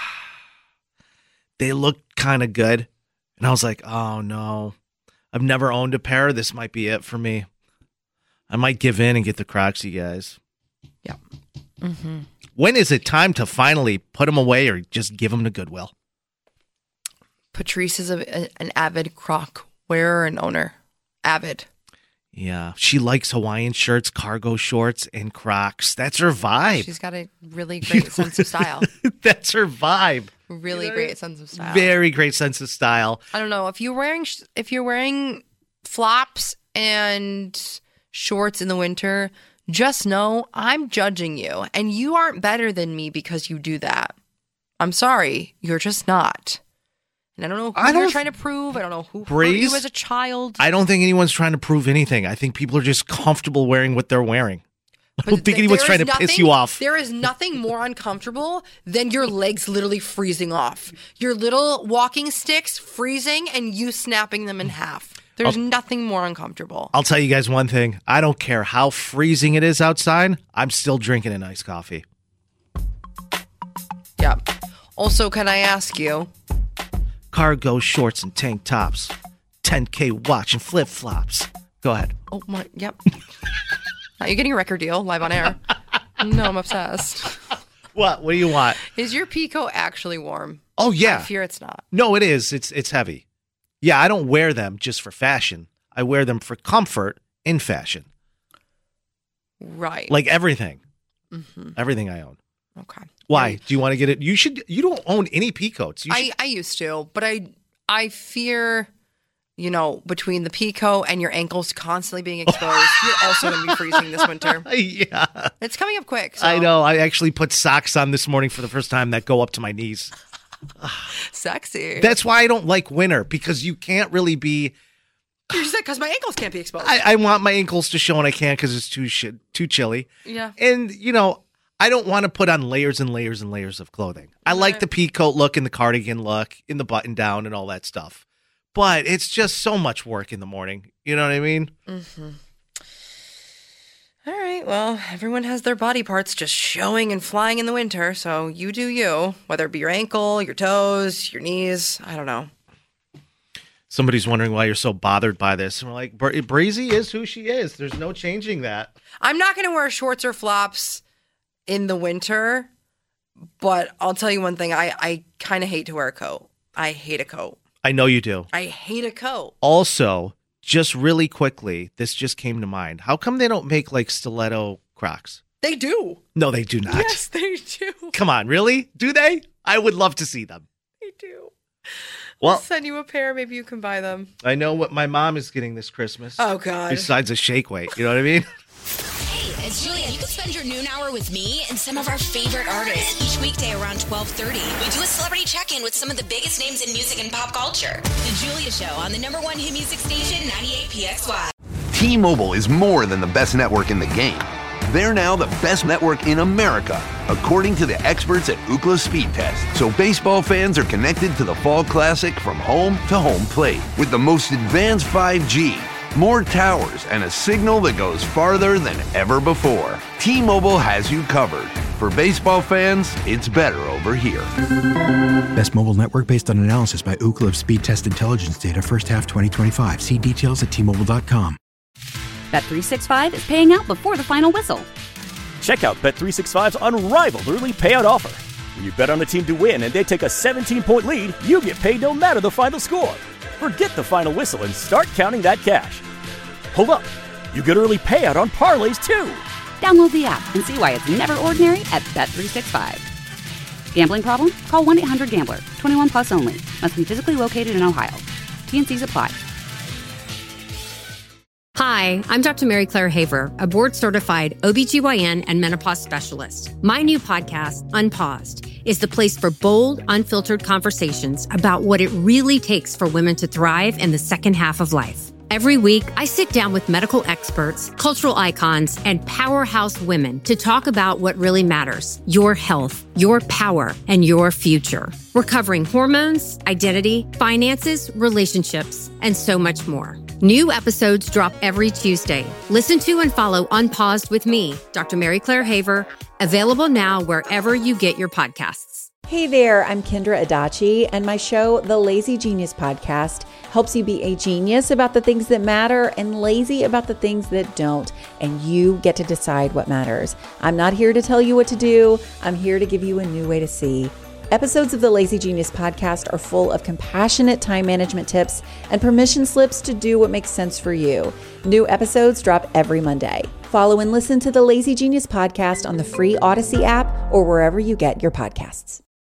they look kind of good. And I was like, oh, no. I've never owned a pair. This might be it for me. I might give in and get the Crocs, you guys. Yeah. Mm-hmm. When is it time to finally put them away or just give them to Goodwill? Patrice is an avid Croc wearer and owner. Avid. Yeah. She likes Hawaiian shirts, cargo shorts, and Crocs. That's her vibe. She's got a really great sense of style. That's her vibe. Really great sense of style. Very great sense of style. I don't know. If you're wearing flops and shorts in the winter, just know I'm judging you. And you aren't better than me because you do that. I'm sorry. You're just not. And I don't know who you're trying to prove. I don't know who hurt you as a child. I don't think anyone's trying to prove anything. I think people are just comfortable wearing what they're wearing. I don't think anyone's trying to piss you off. There is nothing more uncomfortable than your legs literally freezing off. Your little walking sticks freezing and you snapping them in half. There's nothing more uncomfortable. I'll tell you guys one thing. I don't care how freezing it is outside. I'm still drinking a nice coffee. Yeah. Also, can I ask you? Cargo shorts and tank tops. 10K watch and flip-flops. Go ahead. Oh, my. Yep. Are you getting a record deal live on air? No, I'm obsessed. What? What do you want? Is your Pico actually warm? Oh, yeah. I fear it's not. No, it is. It's heavy. Yeah, I don't wear them just for fashion. I wear them for comfort in fashion. Right. Like everything. Mm-hmm. Everything I own. Okay. Why? Right. Do you want to get it? You don't own any Picots. I used to, but I fear, between the Pico and your ankles constantly being exposed, you're also going to be freezing this winter. Yeah. It's coming up quick. So. I know. I actually put socks on this morning for the first time that go up to my knees. Sexy. That's why I don't like winter, because you can't really be... You said because my ankles can't be exposed. I want my ankles to show and I can't because it's too chilly. Yeah. And, I don't want to put on layers and layers and layers of clothing. I like the pea coat look and the cardigan look and the button down and all that stuff. But it's just so much work in the morning. You know what I mean? Mm-hmm. All right. Well, everyone has their body parts just showing and flying in the winter. So you do you, whether it be your ankle, your toes, your knees. I don't know. Somebody's wondering why you're so bothered by this. And we're like, Breezy is who she is. There's no changing that. I'm not going to wear shorts or flops in the winter, but I'll tell you one thing. I kind of hate to wear a coat. I hate a coat. I know you do. I hate a coat. Also, just really quickly, this just came to mind. How come they don't make like stiletto Crocs? They do. No, they do not. Yes, they do. Come on, really? Do they? I would love to see them. They do. Well, I'll send you a pair. Maybe you can buy them. I know what my mom is getting this Christmas. Oh, God. Besides a shake weight. You know what I mean? Hey, it's Julia. You can spend your noon hour with me and some of our favorite artists each weekday around 12:30. We do a celebrity check-in with some of the biggest names in music and pop culture. The Julia Show on the #1 hit music station, 98PXY. T-Mobile is more than the best network in the game. They're now the best network in America, according to the experts at Ookla Speed Test. So baseball fans are connected to the Fall Classic from home to home plate with the most advanced 5G, more towers, and a signal that goes farther than ever before. T-Mobile has you covered. For baseball fans, it's better over here. Best mobile network based on analysis by Ookla Speed Test Intelligence data first half 2025. See details at T-Mobile.com. Bet365 is paying out before the final whistle. Check out Bet365's unrivaled early payout offer. When you bet on a team to win and they take a 17-point lead, you get paid no matter the final score. Forget the final whistle and start counting that cash. Hold up. You get early payout on parlays, too. Download the app and see why it's never ordinary at Bet365. Gambling problem? Call 1-800-GAMBLER. 21 plus only. Must be physically located in Ohio. T&Cs apply. Hi, I'm Dr. Mary Claire Haver, a board-certified OBGYN and menopause specialist. My new podcast, Unpaused, is the place for bold, unfiltered conversations about what it really takes for women to thrive in the second half of life. Every week, I sit down with medical experts, cultural icons, and powerhouse women to talk about what really matters: your health, your power, and your future. We're covering hormones, identity, finances, relationships, and so much more. New episodes drop every Tuesday. Listen to and follow Unpaused with me, Dr. Mary Claire Haver, available now wherever you get your podcasts. Hey there, I'm Kendra Adachi, and my show, The Lazy Genius Podcast, helps you be a genius about the things that matter and lazy about the things that don't, and you get to decide what matters. I'm not here to tell you what to do. I'm here to give you a new way to see. Episodes of the Lazy Genius Podcast are full of compassionate time management tips and permission slips to do what makes sense for you. New episodes drop every Monday. Follow and listen to the Lazy Genius Podcast on the free Odyssey app or wherever you get your podcasts.